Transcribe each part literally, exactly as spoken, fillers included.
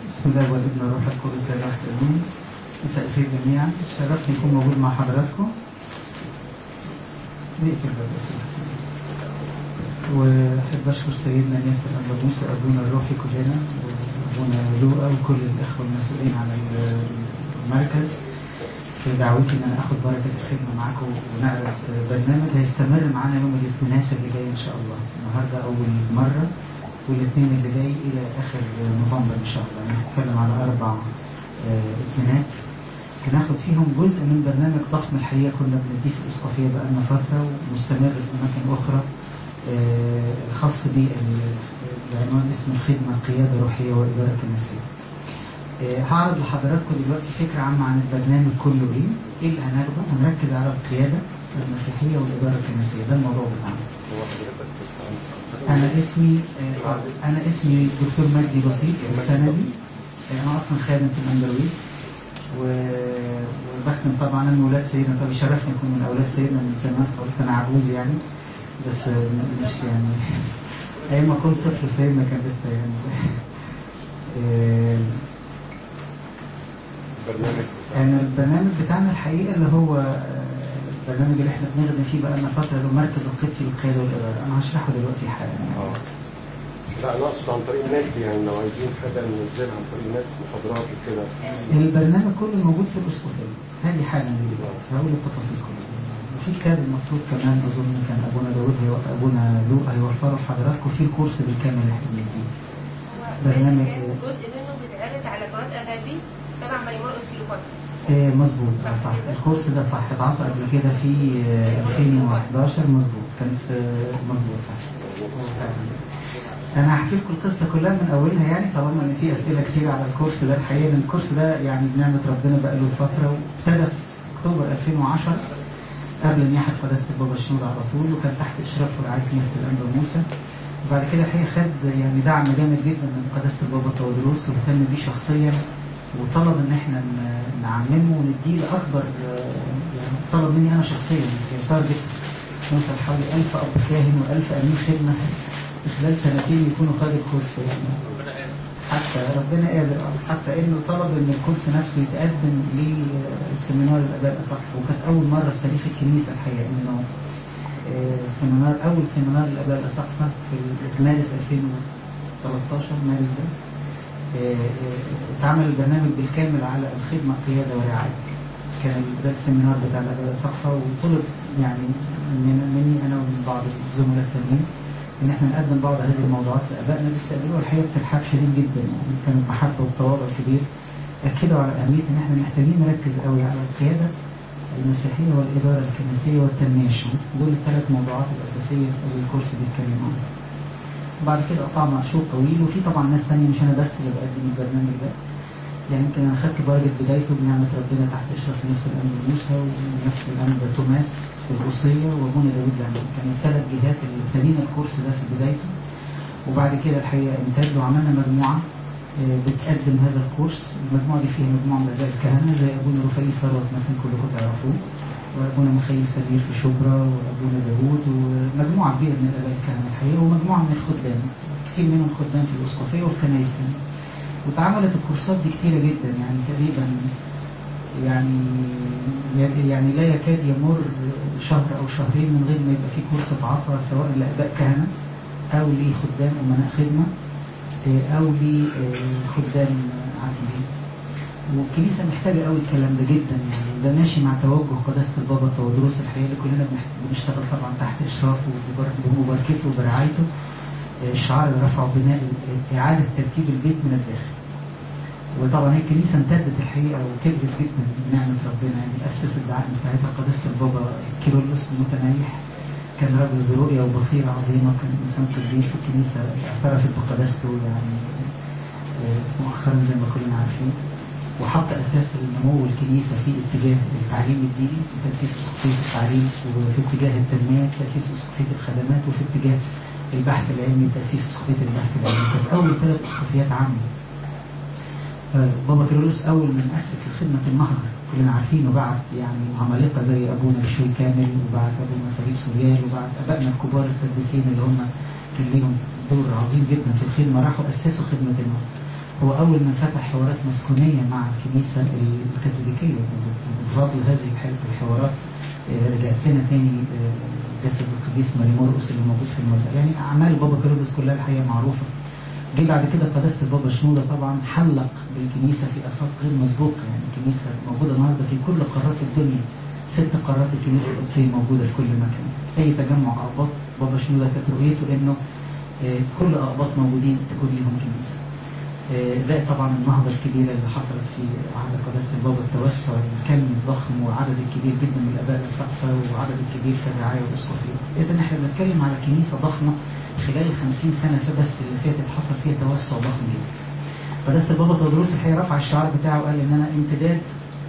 بسم الله والابن والروح القدس لا اله الا الله. مساء الخير جميعا، شرفني اكون موجود مع حضراتكم. نقفل الباب بس واحب اشكر سيدنا نيافة الانبا موسى ابونا الروحي كلنا، وابونا لوقا وكل الاخوه المسؤولين على المركز في دعوتي ان انا اخد بركه الخدمه معاكم ونعرض برنامج هيستمر معانا يوم الاثنين اللي جاي ان شاء الله. النهارده اول مره والاثنين اللي جاي الى اخر نوفمبر ان شاء الله. هنتكلم على اربع اثنينات هناخد فيهم جزء من برنامج ضخم الحقيقه كنا بنديه في الاسقفيه بقالنا فتره ومستمر في اماكن اخرى، الخاص بالعنوان اسم الخدمه قياده روحيه واداره كنسيه. هعرض لحضراتكم دلوقتي فكره عامه عن البرنامج كله. ايه ايه اللي هناخده؟ هنركز على القياده المسيحيه والاداره الكنسيه، ده الموضوع بتاعنا. انا اسمي انا اسمي دكتور مجدي لطيف السندي. انا اصلا خادم في الاندلس وبخدم طبعا من اولاد سيدنا. طب يشرفني اكون من اولاد سيدنا من زمان خالص، انا عجوز يعني، بس مش يعني ايام ما كنت طفل سيدنا كان لسه يعني. البرنامج يعني البرنامج بتاعنا الحقيقه اللي هو البرنامج اللي احنا بنخدم فيه بقى لنا فتره اللي هو مركز القبطي للقياده والاداره. انا هشرحه دلوقتي حالا يعني. اه لا انا اقصد عن طريق النت، يعني لو عايزين حاجه ننزلها عن طريق النت محاضرات وكده. البرنامج كله موجود في الاسقفيه هذه حالا دلوقتي، هقول التفاصيل كلها. وفي كتاب المفروض كمان اظن كان ابونا داوود ابونا لوقا هيوفره لحضراتكم في الكورس بالكامل اللي احنا بنديه. برنامج جزء منه بيتعرض على قناه اغابي تبع مريمون اسكيلوباترا. ايه مظبوط، صح. الكورس ده صح اتعطى قبل كده في ألفين وحداشر، مظبوط كان في مظبوط صح. انا هحكي لكم القصه كلها من اولها يعني، طالما ان في اسئله كتير على الكورس ده. الحقيقه ان الكورس ده يعني بنعمه ربنا بقى له فتره، وابتدى في اكتوبر ألفين وعشرة قبل نياحه قداسه البابا الشنود على طول، وكان تحت اشراف ورعايه نيافه الانبا موسى. وبعد كده الحقيقه خد يعني دعم جامد جدا من قداسه البابا تودروس واهتم بيه شخصيا، وطلب ان احنا نعممه ونديه لاكبر يعني. طلب مني انا شخصيا تارجت نوصل حوالي ألف اب كاهن وألف امين خدمه في خلال سنتين يكونوا خارج الكورس يعني. حتى ربنا قادر، حتى انه طلب ان الكورس نفسه يتقدم لسيمينار الاباء الاصح، وكانت اول مره في تاريخ الكنيسه الحقيقه انه سيمينار اول سيمينار الاباء الاصح في مارس ألفين وثلاثة عشر مارس ده اتعمل البرنامج بالكامل على الخدمه قياده ورعايه. كان ده السيمينار بتاع الاباء الاصح، وطلب يعني مني انا ومن بعض الزملاء التانيين ان احنا نقدم بعض هذه الموضوعات لابائنا بيستقبلوها الحقيقه بترحاب شديد جدا يعني. كانت محبه وتواضع كبير، اكدوا على اهميه ان احنا محتاجين نركز قوي على القياده المسيحيه والاداره الكنسيه والتنميه الشامله. دول الثلاث موضوعات الاساسيه اللي الكورس بيتكلم عنها. بعد كده قطعنا شوط طويل، وفي طبعا ناس ثانيه مش انا بس اللي بقدم البرنامج ده يعني. يمكن انا خدت درجه بدايته بنعمه ربنا تحت اشراف نيافه الانبا موسى ونيافه الانبا توماس في الروسيه وابونا داوود لعنين. كانوا الثلاث جهات اللي ابتدينا الكورس ده في بدايته. وبعد كده الحقيقه امتد وعملنا مجموعه بتقدم هذا الكورس. المجموعه دي فيها مجموعه من الاباء الكهنه زي ابونا رفاعي ثروت مثلا كلكم تعرفوه، وابونا مخيل سمير في شبرا، وابونا داوود، ومجموعه كبيره من الاباء الكهنه الحقيقه، ومجموعه من الخدام كتير منهم خدام في الاسقفيه وفي كنايسنا. واتعملت الكورسات دي كتيره جدا يعني، تقريبا يعني يعني لا يكاد يمر شهر او شهرين من غير ما يبقى في كورس اتعطى سواء لاباء كهنه او لخدام امناء خدمه او لخدام عاملين. والكنيسه محتاجه قوي الكلام ده جدا يعني. ده ماشي مع توجه قداسه البابا تودروس الحقيقه اللي كلنا بنشتغل طبعا تحت اشرافه وبمباركته وبرعايته. الشعار اللي رفعه بناء اعاده ترتيب البيت من الداخل. وطبعا هي الكنيسه امتدت الحقيقه وكبرت جدا بنعمه ربنا يعني. اسس الدعائم بتاعتها قداسه البابا كيرلس المتنيح، كان راجل ذو رؤيه وبصيره عظيمه، كان انسان قديس، والكنيسه اعترفت بقداسته يعني مؤخرا زي ما كلنا عارفين. وحط اساس النمو الكنيسه في اتجاه التعليم الديني وتاسيس اسقفيه التعليم، وفي اتجاه التنميه تاسيس اسقفيه الخدمات، وفي اتجاه البحث العلمي تاسيس اسقفيه البحث العلمي. كانت اول ثلاث اسقفيات عامه. بابا كيرلس اول من اسس الخدمه النهضه كلنا عارفين، وبعت يعني عمالقه زي ابونا بشوي كامل، وبعت ابونا سليم سوريال، وبعت ابائنا الكبار القديسين اللي هم كان ليهم دور عظيم جدا في الخدمه، راحوا اسسوا خدمه النهضه. هو أول من فتح حوارات مسكونية مع الكنيسة الكاثوليكية. بفضل هذه الحوارات رجعت لنا تاني جسد القديس ماري مرقس اللي موجود في المزار. يعني أعمال بابا كيرلس كلها الحقيقة معروفة. جه بعد كده قداسة البابا شنودة طبعا حلق بالكنيسة في آفاق غير مسبوقة. يعني الكنيسة موجودة النهارده في كل قارات الدنيا، ست قارات الكنيسة القبطية موجودة في كل مكان. أي تجمع أقباط بابا شنودة كانت رؤيته إنه كل أقباط موجودين تكون لهم كنيسة. زائد طبعا النهضة الكبيرة اللي حصلت في عهد قداسة البابا، التوسع الكم الضخم وعدد الكبير جدا من الآباء الأساقفة وعدد الكبير في الرعاية والأسقفية. إذا احنا بنتكلم على كنيسة ضخمة خلال الخمسين سنة فبس اللي فاتت حصل فيها توسع ضخم جدا. قداسة البابا تودروس الحقيقة رفع الشعار بتاعه وقال إن أنا امتداد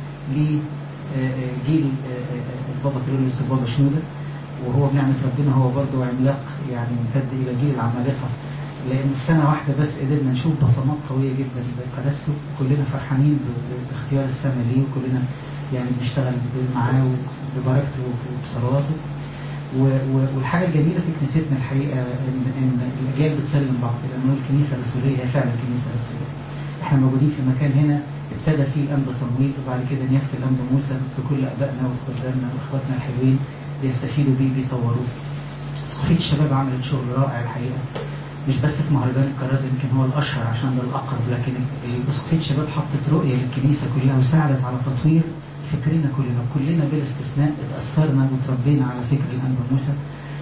لجيل البابا كيرلس البابا شنودة، وهو بنعمة ربنا هو برضه عملاق يعني ممتد إلى جيل العمالقة، لأن في سنة واحدة بس قدرنا نشوف بصمات قوية جدا بقداسته. كلنا فرحانين باختيار السنة ليه، وكلنا يعني بنشتغل معاه وببركته وبصلواته. والحاجة الجميلة في كنيستنا الحقيقة إن, إن الأجيال بتسلم بعض، لأنه الكنيسة الرسولية هي فعلا كنيسة رسولية. إحنا موجودين في مكان هنا ابتدى فيه الأنبا صمويل، وبعد كده نيافة الأنبا موسى بكل أبائنا وخدامنا وإخواتنا الحلوين بيستفيدوا بيه بيطوروه. اسقفية الشباب عملت شغل رائع الحقيقة، مش بس في مهرجان الكرازة يمكن هو الأشهر عشان ده الأقرب، لكن اسقفية الشباب حطت رؤية للكنيسة كلها وساعدت على تطوير فكرنا كلنا. كلنا بلا استثناء اتأثرنا وتربينا على فكر الأنبا موسى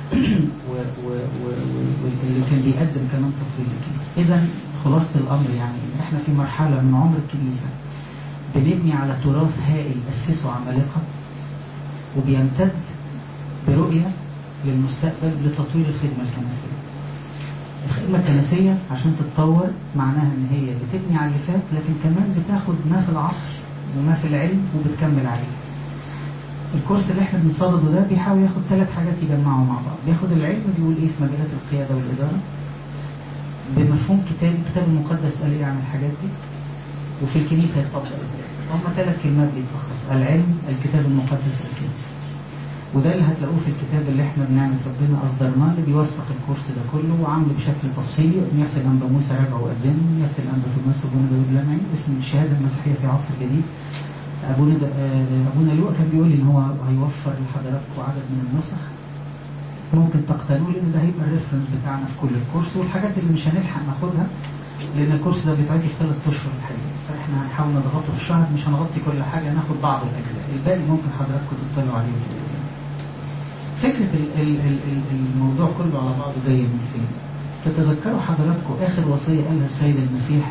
واللي كان بيقدم كمان تطوير للكنيسة. إذا خلاصة الأمر يعني إن إحنا في مرحلة من عمر الكنيسة بنبني على تراث هائل أسسه عمالقة، وبيمتد برؤية للمستقبل لتطوير الخدمة الكنسية. الخدمة الكنسية عشان تتطور معناها ان هي بتبني على اللي فات، لكن كمان بتاخد ما في العصر وما في العلم وبتكمل عليه. الكورس اللي احنا بنصدده ده بيحاول ياخد ثلاث حاجات يجمعهم مع بعض. بياخد العلم بيقول ايه في مجالات القيادة والإدارة بمفهوم كتاب الكتاب المقدس قال ايه عن الحاجات دي، وفي الكنيسة يتطبق ازاي. هم ثلاث كلمات بيتلخص: العلم، الكتاب المقدس، الكنيسة. وده اللي هتلاقوه في الكتاب اللي احنا بنعمة ربنا أصدرناه اللي بيوثق الكورس ده كله وعامله بشكل تفصيلي. نيافة الأنبا موسى راجعه وقدمه، نيافة الأنبا توماس وابونا داود لمعي، اسم الشهادة المسيحية في عصر جديد. أبونا أبونا لوقا كان بيقول لي إن هو هيوفر لحضراتكم عدد من النسخ ممكن تقتنوه، لأن ده هيبقى الريفرنس بتاعنا في كل الكورس، والحاجات اللي مش هنلحق ناخدها لأن الكورس ده بيتعطي في ثلاث أشهر الحقيقة، فإحنا هنحاول نضغطه في الشهر، مش هنغطي كل حاجة، ناخد بعض الأجزاء، الباقي ممكن حضراتكم تطلعوا عليه وتقولوا. فكرة الموضوع كله على بعضه جاي من فين؟ تتذكروا حضراتكم آخر وصية قالها السيد المسيح؟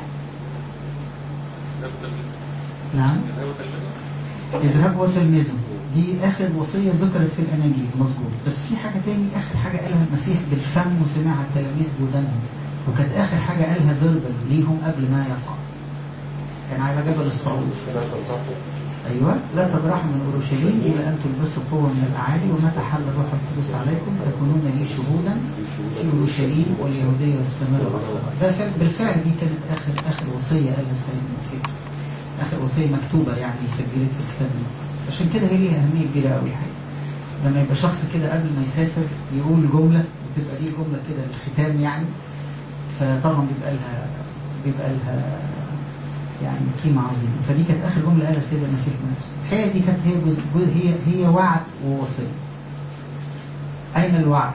نعم، اذهبوا وتلمذوا. دي آخر وصية ذكرت في الأناجيل مظبوط، بس في حاجة تاني آخر حاجة قالها المسيح بالفم وسمعها التلاميذ بودانهم، وكانت آخر حاجة قالها فيربال ليهم قبل ما يصعد، كان على جبل الصعود. أيوة، لا تبرحوا من أورشليم إلى أن تلبسوا قوة من الأعالي، ومتى حل الروح القدس عليكم تكونون لي شهودا في أورشليم واليهودية والسامرة والأقصى. ده بالفعل دي كانت آخر آخر وصية قالها السيد المسيح، آخر وصية مكتوبة يعني سجلت في الكتاب المقدس. عشان كده هي ليها أهمية كبيرة قوي حقيقة. لما يبقى شخص كده قبل ما يسافر يقول جملة وتبقى دي جملة كده الختام يعني، فطبعا بيبقى لها بيبقى لها يعني قيمة عظيمة. فدي كانت آخر جملة قالها السيد المسيح نفسه. الحقيقة دي كانت هي جزء هي هي وعد ووصية. أين الوعد؟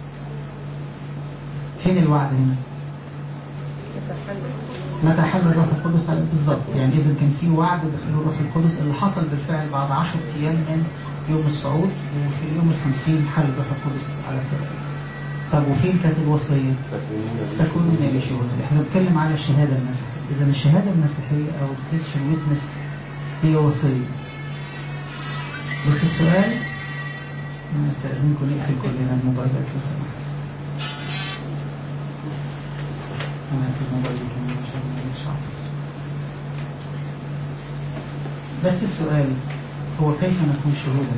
فين الوعد هنا؟ متى حل الروح القدس على بالظبط. يعني إذا كان في وعد بحلول الروح القدس اللي حصل بالفعل بعد عشر أيام من يوم الصعود، وفي اليوم الخمسين حل الروح القدس على التلاميذ. طب وفين كانت الوصية؟ تكونون لي شهودا. احنا بنتكلم على الشهادة المسيحية. إذا الشهادة المسيحية أو Christian witness هي وصية. بس السؤال، أنا أستأذنكم نقفل كلنا الموبايلات لو سمحت. أنا في الموبايل كمان عشان ما نشعر. بس السؤال هو كيف نكون شهودا؟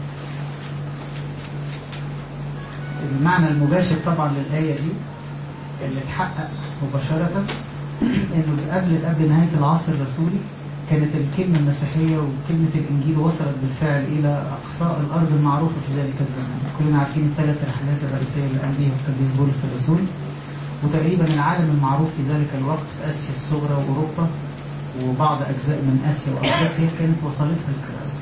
المعنى المباشر طبعا للآية دي اللي اتحقق مباشرة انه قبل قبل نهاية العصر الرسولي كانت الكلمة المسيحية وكلمة الإنجيل وصلت بالفعل إلى أقصاء الأرض المعروفة في ذلك الزمان. كلنا عارفين الثلاث رحلات الرئيسية اللي قام بيها القديس بولس الرسول، وتقريبا العالم المعروف في ذلك الوقت في آسيا الصغرى وأوروبا وبعض أجزاء من آسيا وأفريقيا كانت وصلتها الكرازة،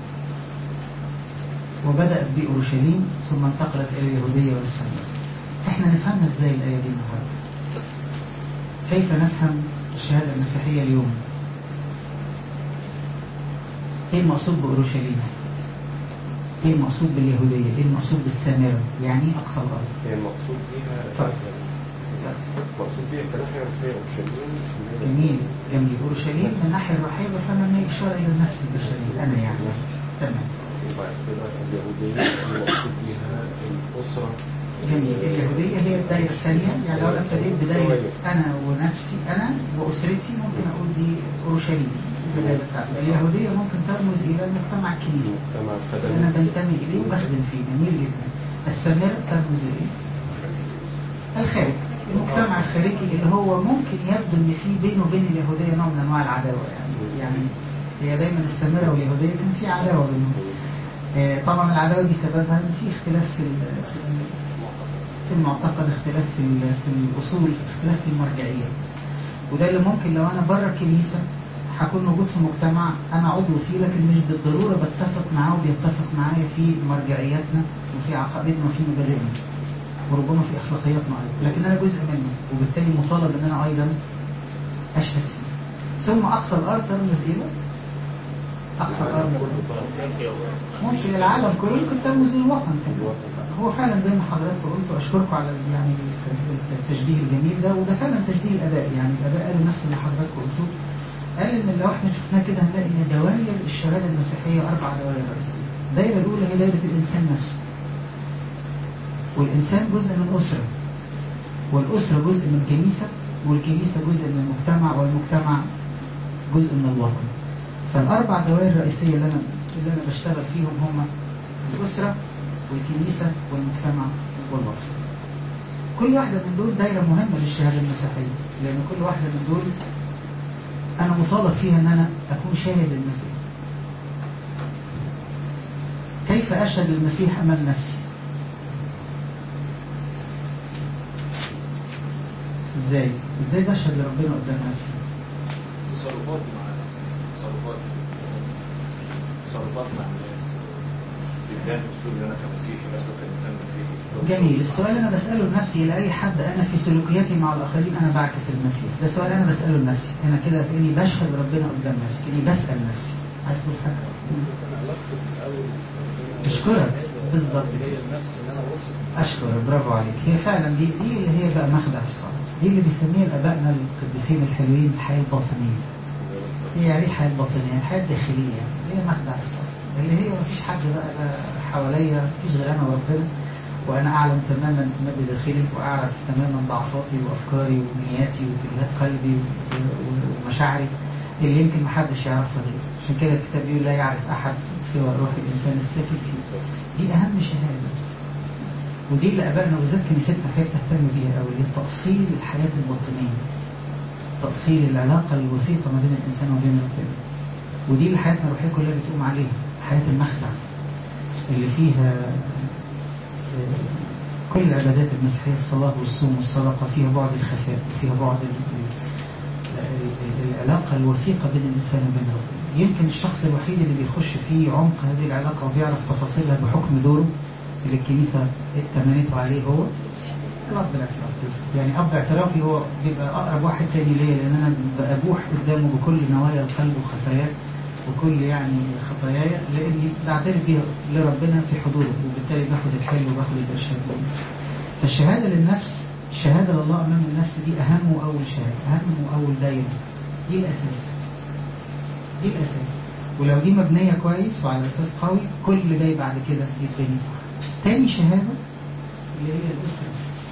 وبدأت بأورشليم ثم انتقلت إلى اليهودية والسامرة. احنا نفهمها ازاي الآية دي النهارده؟ كيف نفهم الشهادة المسيحية اليوم؟ ايه المقصود بأورشليم؟ ايه المقصود باليهودية؟ ايه المقصود بالسامرة؟ يعني ايه أقصى الأرض؟ هي المقصود بيها المقصود بيها كناحية روحية أورشليم. جميل جميل. أورشليم من الناحية الروحية بفهم ان هي إشارة إلى النفس البشرية، أنا يعني نفسي. تمام. وبعد كده اليهودية المقصود بيها الأسرة. جميل. اليهودية هي الدائرة الثانية، يعني لو أنا ابتديت بداية أنا ونفسي أنا وأسرتي ممكن أقول دي أورشليم البداية بتاعتي. اليهودية ممكن ترمز إلى المجتمع الكنيسي اللي أنا بنتمي إليه وبخدم فيه. جميل جدا. السامرة ترمز إليه؟ الخارج، المجتمع الخارجي اللي هو ممكن يبدو إن في بينه وبين اليهودية نوع من أنواع العداوة، يعني يعني هي دايما السامرة واليهودية كان في عداوة بينهم. طبعا العداوة دي سببها إن في اختلاف في في المعتقد، اختلاف في في الأصول، اختلاف في المرجعيات. وده اللي ممكن لو أنا بره الكنيسة هكون موجود في مجتمع أنا عضو فيه، لكن مش بالضرورة بتفق معاه وبيتفق معايا في مرجعياتنا وفي عقائدنا وفي مبادئنا وربما في أخلاقياتنا أيضا، لكن أنا جزء منه وبالتالي مطالب إن أنا أيضا أشهد فيه. ثم أقصى الأرض ترمز إلى أقصى الأرض ممكن العالم كله، ممكن ترمز للوطن. هو فعلا زي ما حضرتك قلت، وأشكركم على يعني التشبيه الجميل ده، وده فعلا تشبيه الآباء. يعني الآباء قالوا نفس اللي حضرتك قلتوه، قال إن لو احنا شفناه كده هنلاقي إن دوائر الشهادة المسيحية أربع دوائر رئيسية. الدائرة الأولى هي دائرة الإنسان نفسه، والإنسان جزء من أسرة، والأسرة جزء من كنيسة، والكنيسة جزء من المجتمع، والمجتمع جزء من الوطن. فالأربع دوائر الرئيسية اللي أنا اللي أنا بشتغل فيهم هم الأسرة والكنيسة والمجتمع والوطن. كل واحدة من دول دائرة مهمة للشهادة المسيحية، لأن كل واحدة من دول أنا مطالب فيها أن أنا أكون شاهد للمسيح. كيف أشهد المسيح أمام نفسي؟ إزاي؟ إزاي بشهد لربنا قدام نفسي؟ تصرفات مع تصرفات تصرفات مع الناس قدام تقول ان انا كمسيحي مثلا كانسان مسيحي. جميل. السؤال اللي انا بساله لنفسي لاي حد انا في سلوكياتي مع الاخرين انا بعكس المسيح، ده سؤال انا بساله لنفسي انا كده، في اني بشهد ربنا قدام نفسي، اني بسال نفسي. عايز تقول حاجه؟ اشكرك. بالظبط كده. اشكرك، برافو عليك. هي فعلا دي دي اللي هي بقى مخدع الصلاه، دي اللي بيسميها الابائنا القديسين الحلوين الحياه الباطنيه. هي يعني الحياه الباطنيه، الحياه الداخليه، هي مخدع الصلاه، اللي هي مفيش حد بقى حواليا، مفيش غير انا وربنا، وانا اعلم تماما ما بداخلي، واعرف تماما ضعفاتي وافكاري ونياتي واتجاهات قلبي ومشاعري اللي يمكن محدش يعرفها غيري. عشان كده الكتاب بيقول لا يعرف احد سوى روح الانسان الساكن فيه. دي اهم شهاده، ودي اللي ابائنا وبالذات كنيستنا كانت تهتم بيها قوي، اللي هي تاصيل الحياه الباطنيه، تاصيل العلاقه الوثيقه ما بين الانسان وبين ربنا. ودي اللي حياتنا الروحيه كلها بتقوم عليها، حياه المخدع اللي فيها كل العبادات المسيحيه، الصلاه والصوم والصدقه فيها بعد الخفاء، وفيها بعد العلاقه الوثيقه بين الانسان وبين ربنا. يمكن الشخص الوحيد اللي بيخش في عمق هذه العلاقه وبيعرف تفاصيلها بحكم دوره اللي الكنيسه اتمنته عليه هو الاب الاعتراف. يعني اب اعترافي هو بيبقى اقرب واحد تاني ليا، لان انا بأبوح قدامه بكل نوايا القلب وخفايات وكل يعني خطاياي، لاني بعترف بيها لربنا في حضوره، وبالتالي باخد الحل وباخد الارشاد. فالشهاده للنفس، الشهاده لله امام النفس دي اهم واول شهاده، اهم واول دايره، دي الاساس، دي الاساس. ولو دي مبنيه كويس وعلى اساس قوي، كل اللي جاي بعد كده يتبني صح. تاني شهاده اللي هي الاسره،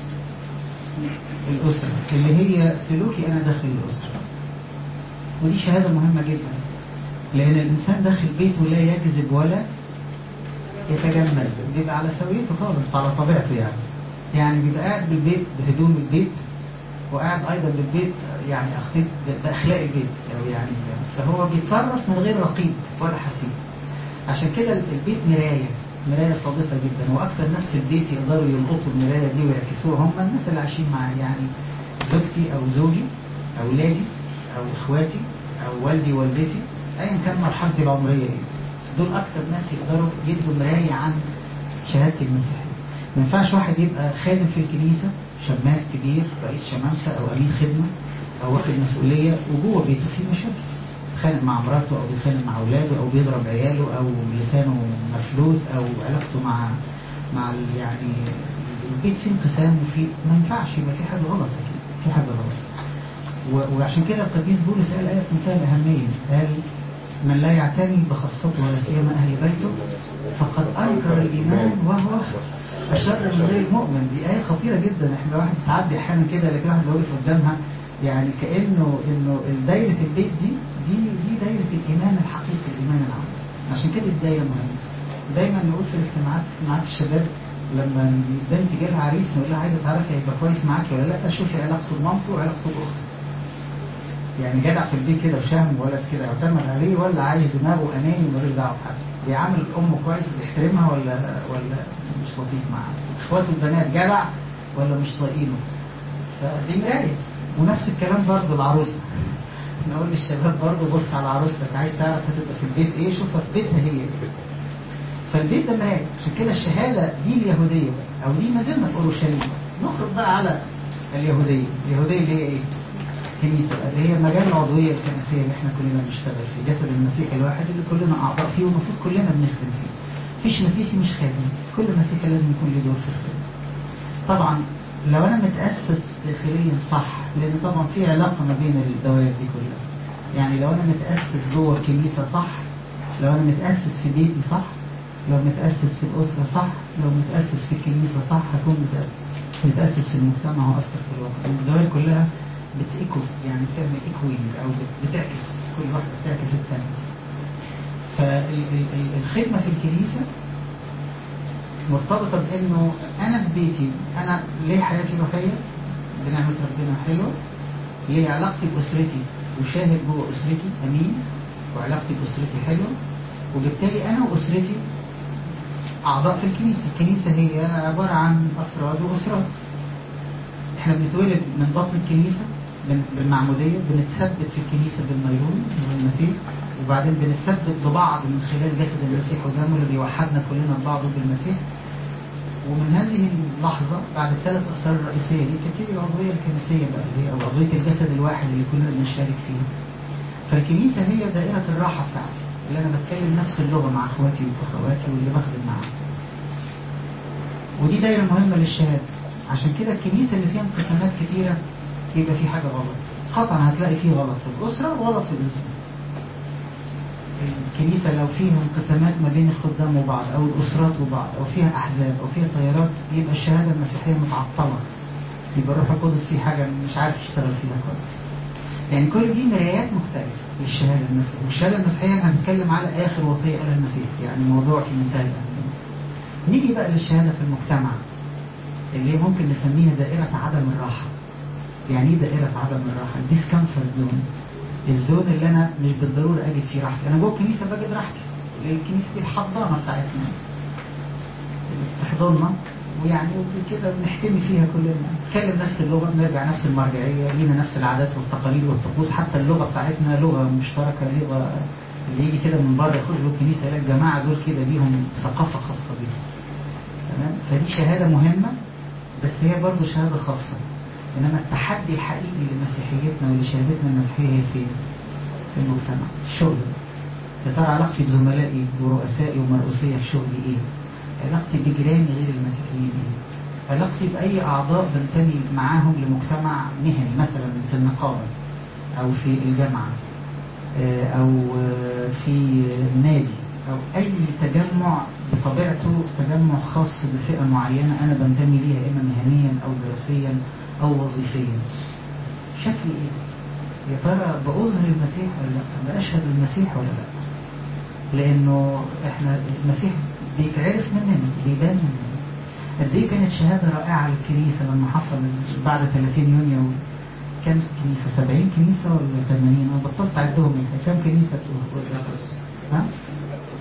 الاسره اللي هي سلوكي انا داخل الاسره، ودي شهاده مهمه جدا، لأن الإنسان داخل بيته لا يكذب ولا يتجمل، بيبقى على سويته خالص، على طبيعته. يعني يعني بيبقى قاعد بالبيت بهدوم البيت، وقاعد أيضا بالبيت يعني بأخلاق البيت، أو يعني فهو بيتصرف من غير رقيب ولا حسيب. عشان كده البيت مراية، مراية صادقة جدا، وأكثر ناس في البيت يقدروا يلقطوا المراية دي ويعكسوها هم الناس اللي عايشين معايا، يعني زوجتي أو زوجي، أولادي أو إخواتي أو والدي ووالدتي، أيا كان مرحلتي العمرية إيه، دول أكثر ناس يقدروا يدوا مراية عن شهادتي المسيحية. ما ينفعش واحد يبقى خادم في الكنيسة، شماس كبير، رئيس شمامسة أو أمين خدمة أو واخد مسؤولية، وجوه بيته فيه مشاكل، بيتخانق مع مراته أو بيتخانق مع أولاده أو بيضرب عياله أو لسانه مفلوت أو علاقته مع مع يعني البيت فيه انقسام وفيه، ما ينفعش، يبقى في حاجة غلط، أكيد في حاجة غلط. وعشان كده القديس بولس قال آية في منتهى الأهمية، قال من لا يعتني بخاصته ولا سيما أهل بيته فقد أنكر الإيمان وهو أشر من غير المؤمن. دي آية خطيرة جدا، احنا واحد تعدي أحيانا كده لكن واحد واقف قدامها يعني كأنه إنه دايرة البيت دي دي دي دايرة الإيمان الحقيقي، الإيمان العام. عشان كده الدايرة مهمة. دايما نقول في الاجتماعات اجتماعات الشباب لما البنت جالها عريس نقول لها عايزة تعرفي هيبقى كويس معاكي ولا لا، شوفي علاقته بمامته وعلاقته بأخته. يعني جدع في البيت كده وشهم ولد كده يعتمد عليه، ولا عايش دماغه أناني ومالوش دعوة بحد، بيعامل أمه كويس بيحترمها ولا ولا مش لطيف معاها، إخواته البنات جدع ولا مش طايقينه. فدي مراية. ونفس الكلام برضه العروسة، نقول للشباب برضه بص على عروستك، عايز تعرف هتبقى في البيت ايه، شوفها في بيتها هي ايه. فالبيت ده مراية. عشان كده الشهادة دي اليهودية بقى، او دي ما زلنا في اورشليم. نخرج بقى على اليهودية. اليهودية اللي هي ايه؟ كنيسة، اللي هي مجال العضوية الكنسية اللي احنا كلنا بنشتغل فيه، جسد المسيح الواحد اللي كلنا اعضاء فيه والمفروض كلنا بنخدم فيه. مفيش مسيحي مش خادم، كل مسيحي لازم يكون له دور في الخدمة. طبعا لو انا متأسس داخليا صح، لان طبعا في علاقة ما بين الدوائر دي كلها. يعني لو انا متأسس جوه الكنيسة صح، لو انا متأسس في بيتي صح، لو متأسس في الأسرة صح، لو متأسس في الكنيسة صح، هكون متأسس متأسس في المجتمع وأثر في الواقع. الدوائر كلها بتإيكو، يعني بتعمل إيكوينج أو بتعكس، كل واحدة بتعكس الثانية. فالخدمة في الكنيسة مرتبطة بأنه أنا في بيتي، أنا ليه حياتي روحية بنعمة ربنا حلوة، ليه علاقتي بأسرتي وشاهد جوه أسرتي أمين، وعلاقتي بأسرتي حلوة، وبالتالي أنا وأسرتي أعضاء في الكنيسة. الكنيسة هي عبارة عن أفراد وأسرات. إحنا بنتولد من بطن الكنيسة بالمعمودية، بنتثبت في الكنيسة بالميرون والمسيح، وبعدين بنتثبت ببعض من خلال جسد المسيح ودمه اللي بيوحدنا كلنا ببعض بالمسيح. ومن هذه اللحظة بعد الثلاث أسرار الرئيسية دي تبتدي العضوية الكنسية بقى، اللي هي عضوية الجسد الواحد اللي كلنا بنشارك فيه. فالكنيسة هي دائرة الراحة بتاعتي، اللي أنا بتكلم نفس اللغة مع أخواتي وأخواتي واللي بخدم معاهم. ودي دائرة مهمة للشهادة. عشان كده الكنيسة اللي فيها انقسامات كتيرة يبقى في حاجة غلط. قطعا هتلاقي فيه غلط في الأسرة وغلط في الإنسان. الكنيسة لو فيها انقسامات ما بين الخدام وبعض أو الأسرات وبعض أو فيها أحزاب أو فيها تيارات، يبقى الشهادة المسيحية متعطلة، يبقى الروح القدس فيه حاجة مش عارف يشتغل فيها كويس. يعني كل دي مرايات مختلفة للشهادة المسيحية. والشهادة المسيحية هنتكلم على آخر وصية قالها المسيح، يعني موضوع في منتهى الأهمية. نيجي بقى للشهادة في المجتمع اللي ممكن نسميها دائرة عدم الراحة. يعني ايه دائرة عدم الراحة؟ الديسكمفورت زون، الزون اللي انا مش بالضرورة اجد فيه راحتي. انا جوه الكنيسة بجد راحتي، الكنيسة دي الحضانة بتاعتنا اللي بتحضننا، ويعني كده بنحتمي فيها كلنا، نتكلم نفس اللغة، بنرجع نفس المرجعية، لينا نفس العادات والتقاليد والطقوس، حتى اللغة بتاعتنا لغة مشتركة. لغة اللي يجي كده من بره يخرج الكنيسة يلاقي الجماعة دول كده ليهم ثقافة خاصة بيهم. تمام؟ فدي شهادة مهمة، بس هي برضو شهادة خاصة. إنما التحدي الحقيقي لمسيحيتنا ولشهادتنا المسيحية هي فين؟ في المجتمع، الشغل. يا ترى علاقتي بزملائي ورؤسائي ومرؤوسية في شغلي إيه؟ علاقتي بجيراني غير المسيحيين إيه؟ علاقتي بأي أعضاء بنتمي معاهم لمجتمع مهني، مثلا في النقابة أو في الجامعة أو في النادي أو أي تجمع بطبيعته تجمع خاص بفئة معينة أنا بنتمي ليها، إما مهنيا أو دراسيا أو وظيفيا. شكلي إيه؟ يا ترى بأظهر المسيح ولا لا؟ بأشهد المسيح ولا لا؟ لأنه إحنا المسيح بيتعرف مننا، بيبان مننا. قد إيه كانت شهادة رائعة للكنيسة لما حصل بعد ثلاثين يونيو. كم كنيسة؟ سبعين كنيسة ولا ثمانين؟ أنا بطلت أعدهم. كم كنيسة تقول؟ ها؟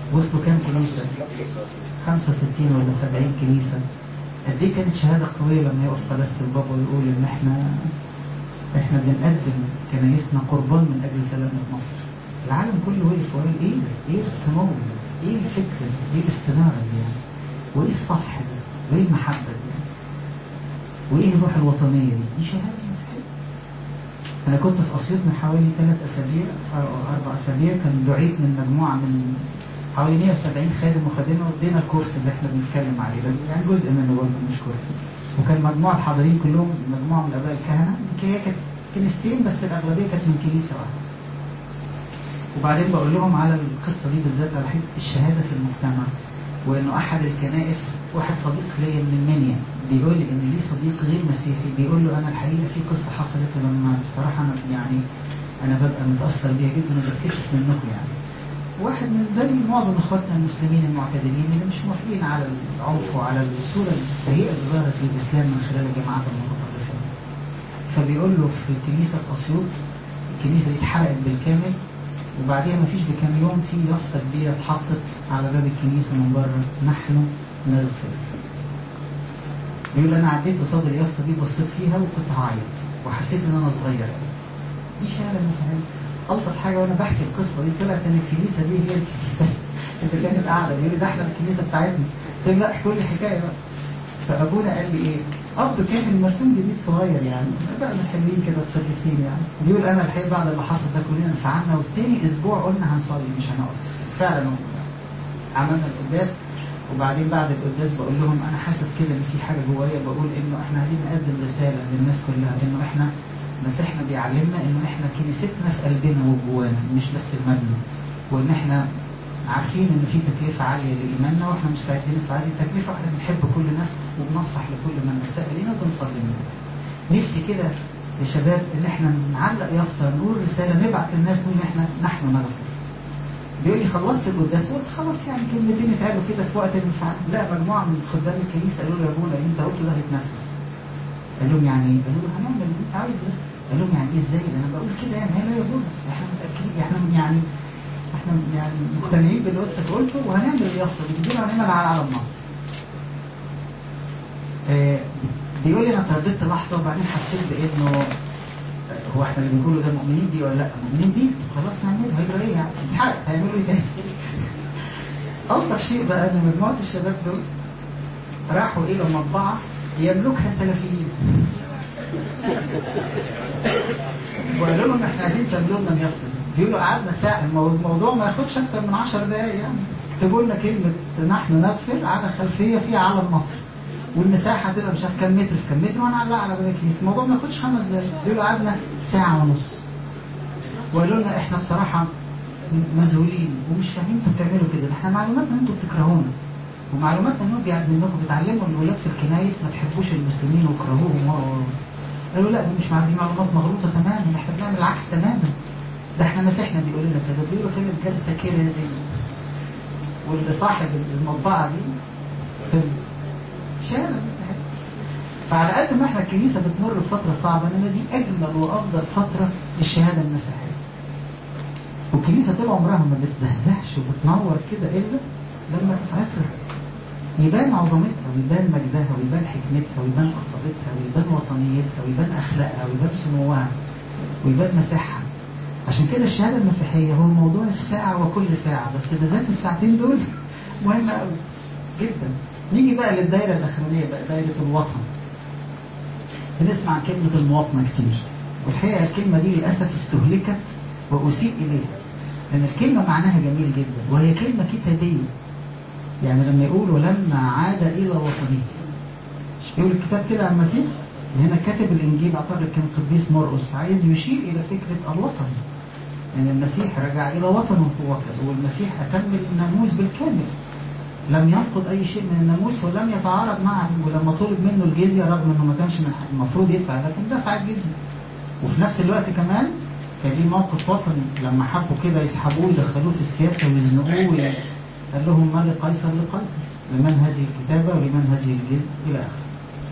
وصلوا كام كنيسة؟ خمسة وستين ولا سبعين كنيسة. قد ايه كانت شهادة قوية لما يقف قداسة البابا ويقول ان احنا احنا بنقدم كنايسنا قربان من اجل سلامة مصر. العالم كله وقف وقال ايه ده؟ ايه السمو ده؟ ايه الفكر ده؟ ايه الاستنارة دي يعني؟ وايه الصفح ده؟ وايه المحبة دي يعني؟ وايه الروح الوطنية دي؟ دي شهادة مسيحية. انا كنت في اسيوط من حوالي ثلاث اسابيع او اربع اسابيع، كان دعيت من مجموعة من حوالي مئة وسبعين خادم وخادمة، ودينا الكورس اللي احنا بنتكلم عليه ده، يعني جزء منه برضه مش كله. وكان مجموعة الحاضرين كلهم مجموعة من اباء الكهنة، هي كانت كنيستين بس الاغلبية كانت من كنيسة واحدة. وبعدين بقول لهم على القصة دي بالذات، على حته الشهادة في المجتمع، وانه احد الكنائس، واحد صديق ليا من المنيا بيقول لي ان ليه صديق غير مسيحي بيقول له انا الحقيقة في قصة حصلت لما بصراحة انا يعني انا ببقى متأثر بيها جدا وبتكسف منكم يعني. واحد من زي معظم اخواتنا المسلمين المعتدلين اللي مش موافقين على العنف وعلى الصورة السيئة اللي ظهرت للاسلام من خلال الجماعات المتطرفة، فبيقول له في كنيسة اسيوط الكنيسة دي اتحرقت بالكامل، وبعديها ما فيش بكام يوم في يافطة كبيرة اتحطت على باب الكنيسة من بره: نحن نغفر. بيقول انا عديت قصاد اليافطة دي بصيت فيها وكنت هعيط وحسيت ان انا صغير. دي شهادة مثلا. ألطف حاجة وانا بحكي القصة دي طلعت ان الكنيسة دي هي الكنيسة اللي كانت قاعدة. بيقول لي ده احنا الكنيسة بتاعتنا. قلت له لا احكوا لي حكاية بقى. فابونا قال لي ايه؟ اب كان مرسوم جديد صغير يعني، بقى حلوين كده القديسين يعني. بيقول انا الحقيقه بعد اللي حصل ده كلنا انفعلنا، والتاني اسبوع قلنا هنصلي مش هنقف. فعلا عملنا القداس، وبعدين بعد القداس بقول لهم انا حاسس كده ان في حاجه جوايا بقول انه احنا عايزين نقدم رساله للناس كلها، انه احنا مسيحنا بيعلمنا انه احنا كنيستنا في قلبنا وجوانا مش بس المبنى، وان احنا عارفين ان في تكلفة عالية لإيماننا واحنا مستعدين في هذه التكلفة، واحنا بنحب كل الناس وبنصلح لكل من نستاء لنا وبنصلي لنا. نفسي كده يا شباب ان احنا نعلق يافطة نقول رسالة نبعت للناس نقول احنا نحن نغفر. بيقول لي خلصت القداس قلت خلاص يعني كلمتين اتقالوا كده في وقت الانفعال. لا، مجموعة من خدام الكنيسة قالوا له يا ابونا انت قلت ده هيتنفذ. قال لهم يعني ايه؟ قالوا له هنعمل اللي انت عاوز ده. قال لهم يعني ايه ازاي؟ انا بقول كده يعني هلا يا ابونا احنا متأكدين احنا يعني احنا يعني مقتنعين باللي قدسك قلته وهنعمل اليافطه دي بدون هنعمل على علم مصر. آه بيقول لي انا ترددت لحظه وبعدين حسيت بانه هو احنا اللي بنقوله ده مؤمنين بيه ولا لا؟ مؤمنين بيه خلاص نعمله، هيجرى ايه يعني؟ اتحرق هيعملوا ايه تاني؟ الطف شيء بقى ان مجموعه الشباب دول راحوا الى مطبعه يملكها سلفيين وقالوا لهم احنا عايزين تعملوا لنا اليافطه دي. بيقولوا قعدنا ساعة، الموضوع ما ياخدش أكتر من عشر دقايق يعني. اكتبوا لنا كلمة نحن نغفر على خلفية فيها علم مصر، والمساحة هتبقى مش عارف كام متر في كام متر، وهنعلقها على باب الكنيسة. الموضوع ما ياخدش خمس دقايق. بيقولوا قعدنا ساعة ونص وقالوا لنا احنا بصراحة مذهولين ومش فاهمين انتوا بتعملوا كده. احنا معلوماتنا انتوا بتكرهونا، ومعلوماتنا انكم بتعلموا الولاد في الكنايس ما تحبوش المسلمين وكرهوهم. قالوا لا دي مش معلومات مغلوطة تماما، احنا بنعمل العكس تماما. ده احنا مسيحنا بيقول لنا كذا، بيقولوا كده الجلسه كده زي واللي صاحب المطبعه دي سن شارع مسيحي. فعلى قد ما احنا الكنيسه بتمر بفتره صعبه، انما دي اجمل وافضل فتره للشهاده المسيحيه. والكنيسه طول عمرها ما بتزهزهش وبتنور كده الا لما تتعصر، يبان عظمتها ويبان مجدها ويبان حكمتها ويبان اصالتها ويبان وطنيتها ويبان اخلاقها ويبان سموها ويبان مسيحها. عشان كده الشهادة المسيحية هو موضوع الساعة وكل ساعة، بس بالذات الساعتين دول مهمة قوي جدا. نيجي بقى للدائرة الأخرانية بقى، دائرة الوطن. بنسمع عن كلمة المواطنة كتير، والحقيقة الكلمة دي للأسف استهلكت وأسيء إليها، لأن الكلمة معناها جميل جدا وهي كلمة كتابية. يعني لما يقولوا لما عاد إلى وطنه، مش بيقول الكتاب كده عن المسيح؟ هنا كاتب الإنجيل أعتقد كان قديس مرقس عايز يشير إلى فكرة الوطن، ان يعني المسيح رجع الى وطنه ووطن، والمسيح اتم الناموس بالكامل، لم ينقض اي شيء من الناموس ولم يتعارض معه. ولما طلب منه الجزيه رغم انه ما كانش المفروض يدفع لكن دفع الجزيه. وفي نفس الوقت كمان كان ليه موقف وطني لما حبوا كده يسحبوه يدخلوه في السياسه ويزنقوه، قال لهم ما لقيصر لقيصر، لمن هذه الكتابه ولمن هذه الجزيه الى اخره.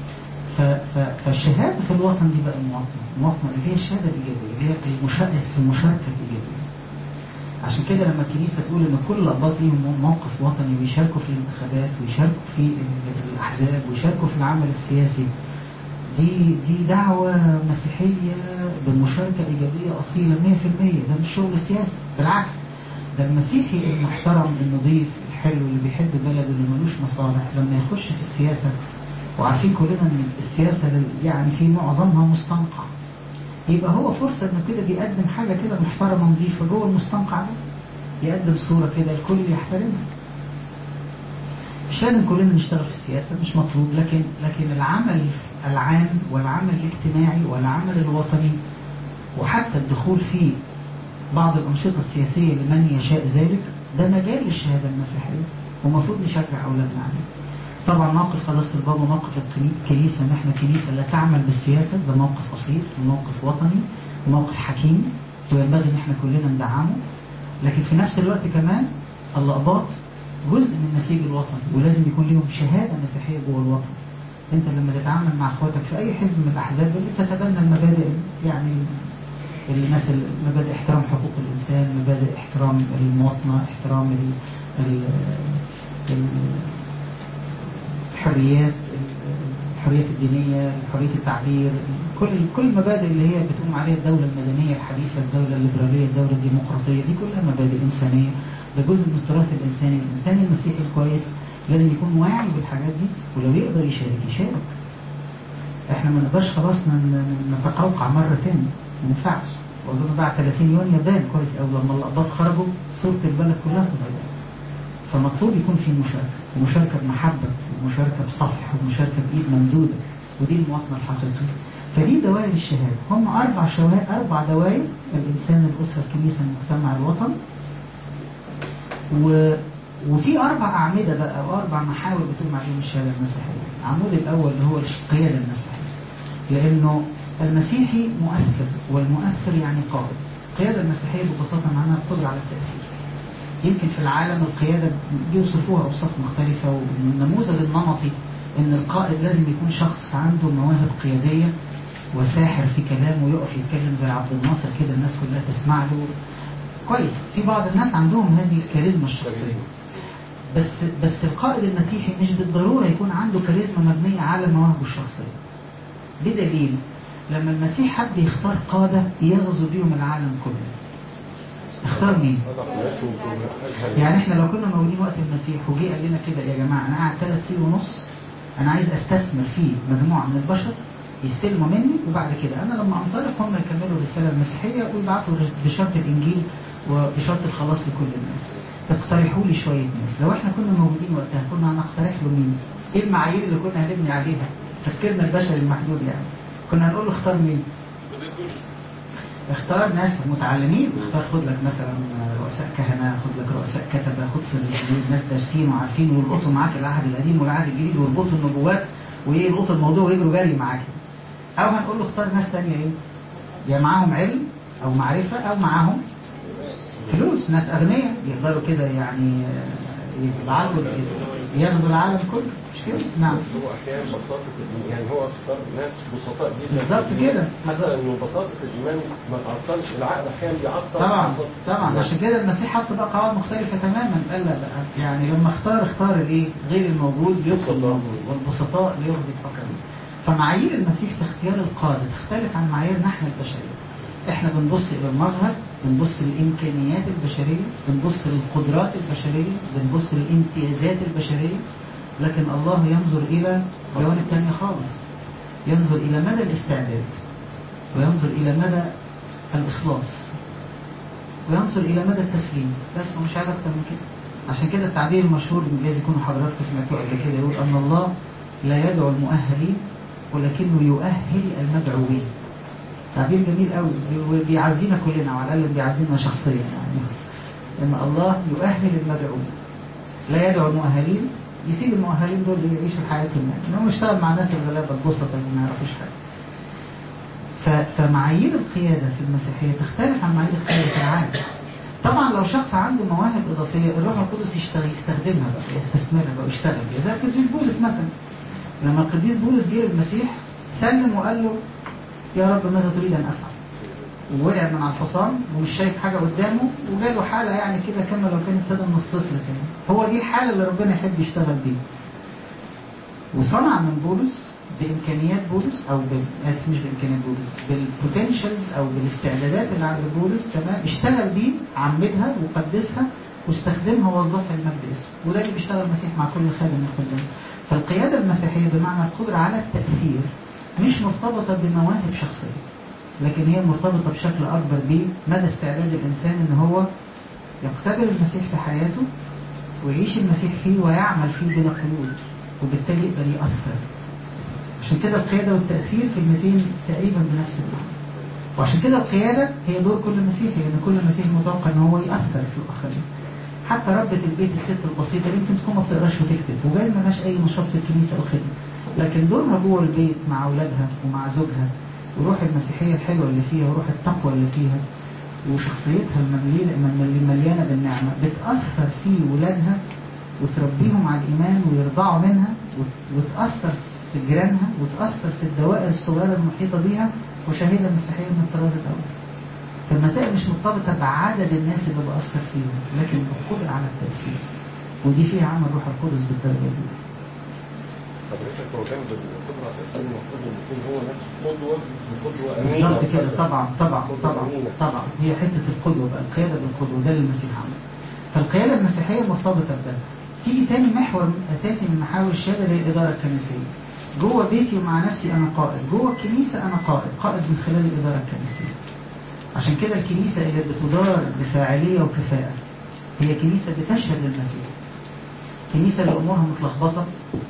فالشهاده في الوطن دي بقى المواطنه، المواطنه اللي هي الشهاده الايجابيه اللي هي في المشاركه في المشاركه الايجابيه. عشان كده لما الكنيسة تقول ان كل الأقباط ليهم موقف وطني ويشاركوا في الانتخابات ويشاركوا في الأحزاب ويشاركوا في العمل السياسي، دي دي دعوة مسيحية بمشاركة إيجابية أصيلة مية في المية. ده مش شغل سياسي، بالعكس ده المسيحي المحترم النظيف الحلو اللي بيحب بلده اللي ملوش مصالح لما يخش في السياسة، وعارفين كلنا ان السياسة يعني في معظمها مستنقع، يبقى هو فرصة انه كده بيقدم حاجة كده محترمة نظيفة جوه المستنقع ده، يقدم صورة كده الكل يحترمها. مش لازم كلنا نشتغل في السياسة، مش مطلوب، لكن لكن العمل العام والعمل الاجتماعي والعمل الوطني وحتى الدخول في بعض الأنشطة السياسية لمن يشاء ذلك، ده مجال للشهادة المسيحية ومفروض نشجع أولادنا عليه. طبعا موقف قداسة البابا موقف الكنيسة ان احنا كنيسة لا تعمل بالسياسة، ده موقف أصيل وموقف وطني وموقف حكيم وينبغي ان احنا كلنا ندعمه. لكن في نفس الوقت كمان الأقباط جزء من نسيج الوطن ولازم يكون لهم شهادة مسيحية جوه الوطن. انت لما تتعامل مع اخواتك في اي حزب من الاحزاب اللي تتبنى المبادئ، يعني مثل مبادئ احترام حقوق الانسان، مبادئ احترام المواطنة، احترام ال ال ال الحريات الحريات الدينية، حرية التعبير، كل كل المبادئ اللي هي بتقوم عليها الدولة المدنية الحديثة، الدولة الليبرالية، الدولة الديمقراطية، دي كلها مبادئ إنسانية. ده جزء من التراث الإنساني. الإنسان المسيحي الكويس لازم يكون واعي بالحاجات دي، ولو يقدر يشارك يشارك. احنا ما نقدرش خلاص نتقوقع مرة تاني، ما ينفعش. وأظن بعد ثلاثين يونيو بان كويس أو لما الأقباط خرجوا صورة البلد كلها تغير. فمطلوب يكون في مشاركة، ومشاركة بمحبة، ومشاركة بصفح، ومشاركة بإيد ممدودة، ودي المواطنة الحقيقية. فدي دوائر الشهادة، هم أربع شوائر، أربع دوائر: الإنسان، الأسرة، الكنيسة، المجتمع، الوطن. و... وفي أربع أعمدة بقى أو أربع محاور بتقوم عليهم الشهادة المسيحية. العمود الأول اللي هو القيادة المسيحية، لأنه المسيحي مؤثر، والمؤثر يعني قائد. القيادة المسيحية ببساطة معناها القدرة على التأثير. يمكن في العالم القيادة بيوصفوها أوصاف مختلفة، والنموذج النمطي إن القائد لازم يكون شخص عنده مواهب قيادية وساحر في كلامه، يقف يتكلم زي عبد الناصر كده الناس كلها تسمع له كويس. في بعض الناس عندهم هذه الكاريزما الشخصية، بس بس القائد المسيحي مش بالضرورة يكون عنده كاريزما مبنية على مواهبه الشخصية. بدليل لما المسيح حب يختار قادة يغزو بيهم العالم كله، اختار مين؟ يعني احنا لو كنا موجودين وقت المسيح وجي قال لنا كده: يا جماعة انا قاعد ثلاث سنين ونص، انا عايز استثمر فيه مجموعة من البشر يستلموا مني، وبعد كده انا لما انطلق هم يكملوا الرسالة المسيحية ويبعثوا بشرط الانجيل وبشرط الخلاص لكل الناس. اقترحوا لي شوية ناس. لو احنا كنا موجودين وقتها كنا هنقترح له مين؟ ايه المعايير اللي كنا هنبني عليها؟ تفكيرنا البشري المحدود يعني. كنا هنقول له اختار مين؟ اختار ناس متعلمين، اختار خد لك مثلا رؤساء كهنة، خد لك رؤساء كتبة، خد في ناس دارسين وعارفين ويربطوا معاك العهد القديم والعهد الجديد ويربطوا النبوات ويربطوا الموضوع ويجروا جري معاك. او هنقول له اختار ناس تانية ايه؟ يا معاهم علم او معرفة او معاهم فلوس، ناس اغنياء يقدروا كده يعني يبعثوا ياخذوا العالم كله، مش كده؟ نعم. هو احيانا بساطه يعني هو اختار ناس بسطاء جدا بالظبط كده، حتى انه بساطه الايمان ما تعطلش العقل، احيانا بيعطل. طبعا طبعا. عشان كده المسيح حط بقى قواعد مختلفه تماما. قال لا بقى يعني لما اختار اختار الايه؟ غير الموجود يدخل الموجود، والبسطاء ليغزي الفقراء. فمعايير المسيح في اختيار القاده تختلف عن معاييرنا احنا البشريه. احنا بنبص الى المظهر، بنبص للامكانيات البشريه، بنبص للقدرات البشريه، بنبص للامتيازات البشريه. لكن الله ينظر الى جوانب تانية خالص، ينظر الى مدى الاستعداد، وينظر الى مدى الاخلاص، وينظر الى مدى التسليم. بس مش عارف اكتر من كده. عشان كده التعبير المشهور اللي جايز يكونوا حضراتكم سمعتوه قبل كده يقول ان الله لا يدعو المؤهلين ولكنه يؤهل المدعوين. تعبير جميل قوي وبيعزينا كلنا، وعلى الاقل بيعزينا شخصيا يعني. ان الله يؤهل المدعوين، لا يدعو المؤهلين، يسيب المؤهلين دول يعيشوا حياتهم يعني، انهم يشتغل مع الناس الغلابه البسطاء اللي ما يعرفوش حاجه. فمعايير القياده في المسيحيه تختلف عن معايير القياده في العالم. طبعا لو شخص عنده مواهب اضافيه الروح القدس يشتغل يستخدمها بقى، يستثمرها بقى ويشتغل بيها، زي القديس بولس مثلا. لما القديس بولس جه للمسيح سلم وقال له: يا رب ماذا تريد ان افعل؟ ووقع من على الحصان ومش شايف حاجة قدامه وجاله حالة يعني كده كما لو كان ابتدى من الصفر كده. هو دي الحالة اللي ربنا يحب يشتغل بيها. وصنع من بولس بإمكانيات بولس أو بس مش بإمكانيات بولس، بالبوتنشلز أو بالاستعدادات اللي عند بولس كمان، اشتغل بيه، عمدها وقدسها واستخدمها ووظفها لمجد اسمه. وده اللي بيشتغل المسيح مع كل خادم من الخدام. فالقيادة المسيحية بمعنى القدرة على التأثير مش مرتبطة بمواهب شخصية، لكن هي مرتبطة بشكل أكبر بمدى استعداد الإنسان إن هو يقتبل المسيح في حياته ويعيش المسيح فيه ويعمل فيه بلا قيود، وبالتالي يقدر يأثر. عشان كده القيادة والتأثير كلمتين تقريبا بنفس المعنى. وعشان كده القيادة هي دور كل مسيحي، لأن كل مسيحي متوقع إن هو يأثر في الآخرين. حتى ربة البيت الست البسيطة يمكن تكون ما بتقراش وتكتب وجايز ما لهاش أي نشاط في الكنيسة أو خدمة، لكن دورها جوه البيت مع أولادها ومع زوجها، وروح المسيحية الحلوة اللي فيها وروح التقوى اللي فيها وشخصيتها المليانة بالنعمة بتأثر في ولادها وتربيهم على الإيمان ويرضعوا منها، وتأثر في جيرانها وتأثر في الدوائر الصغيرة المحيطة بيها، وشهيدة مسيحية من الطراز الأول. فالمسائل مش مرتبطة بعدد الناس اللي بأثر فيهم، لكن بالقدرة على التأثير، ودي فيها عمل روح القدس بالدرجة دي. حضرتك هو جنب القدرة على التأثير المفروض إن يكون هو نفسه قدوة وقدوة أمينة. بالظبط كده. طبعا طبعا طبعا طبعا هي حتة القدوة بقى، القيادة بالقدوة، ده اللي المسيح عمله. فالقيادة المسيحية مرتبطة بده. تيجي تاني محور أساسي من محاور الشهادة اللي هي الإدارة الكنسية. جوه بيتي ومع نفسي أنا قائد، جوه الكنيسة أنا قائد، قائد من خلال الإدارة الكنسية. عشان كده الكنيسة اللي بتدار بفاعلية وكفاءة هي كنيسة بتشهد للمسيح. كنيسة اللي أمورها متلخبطة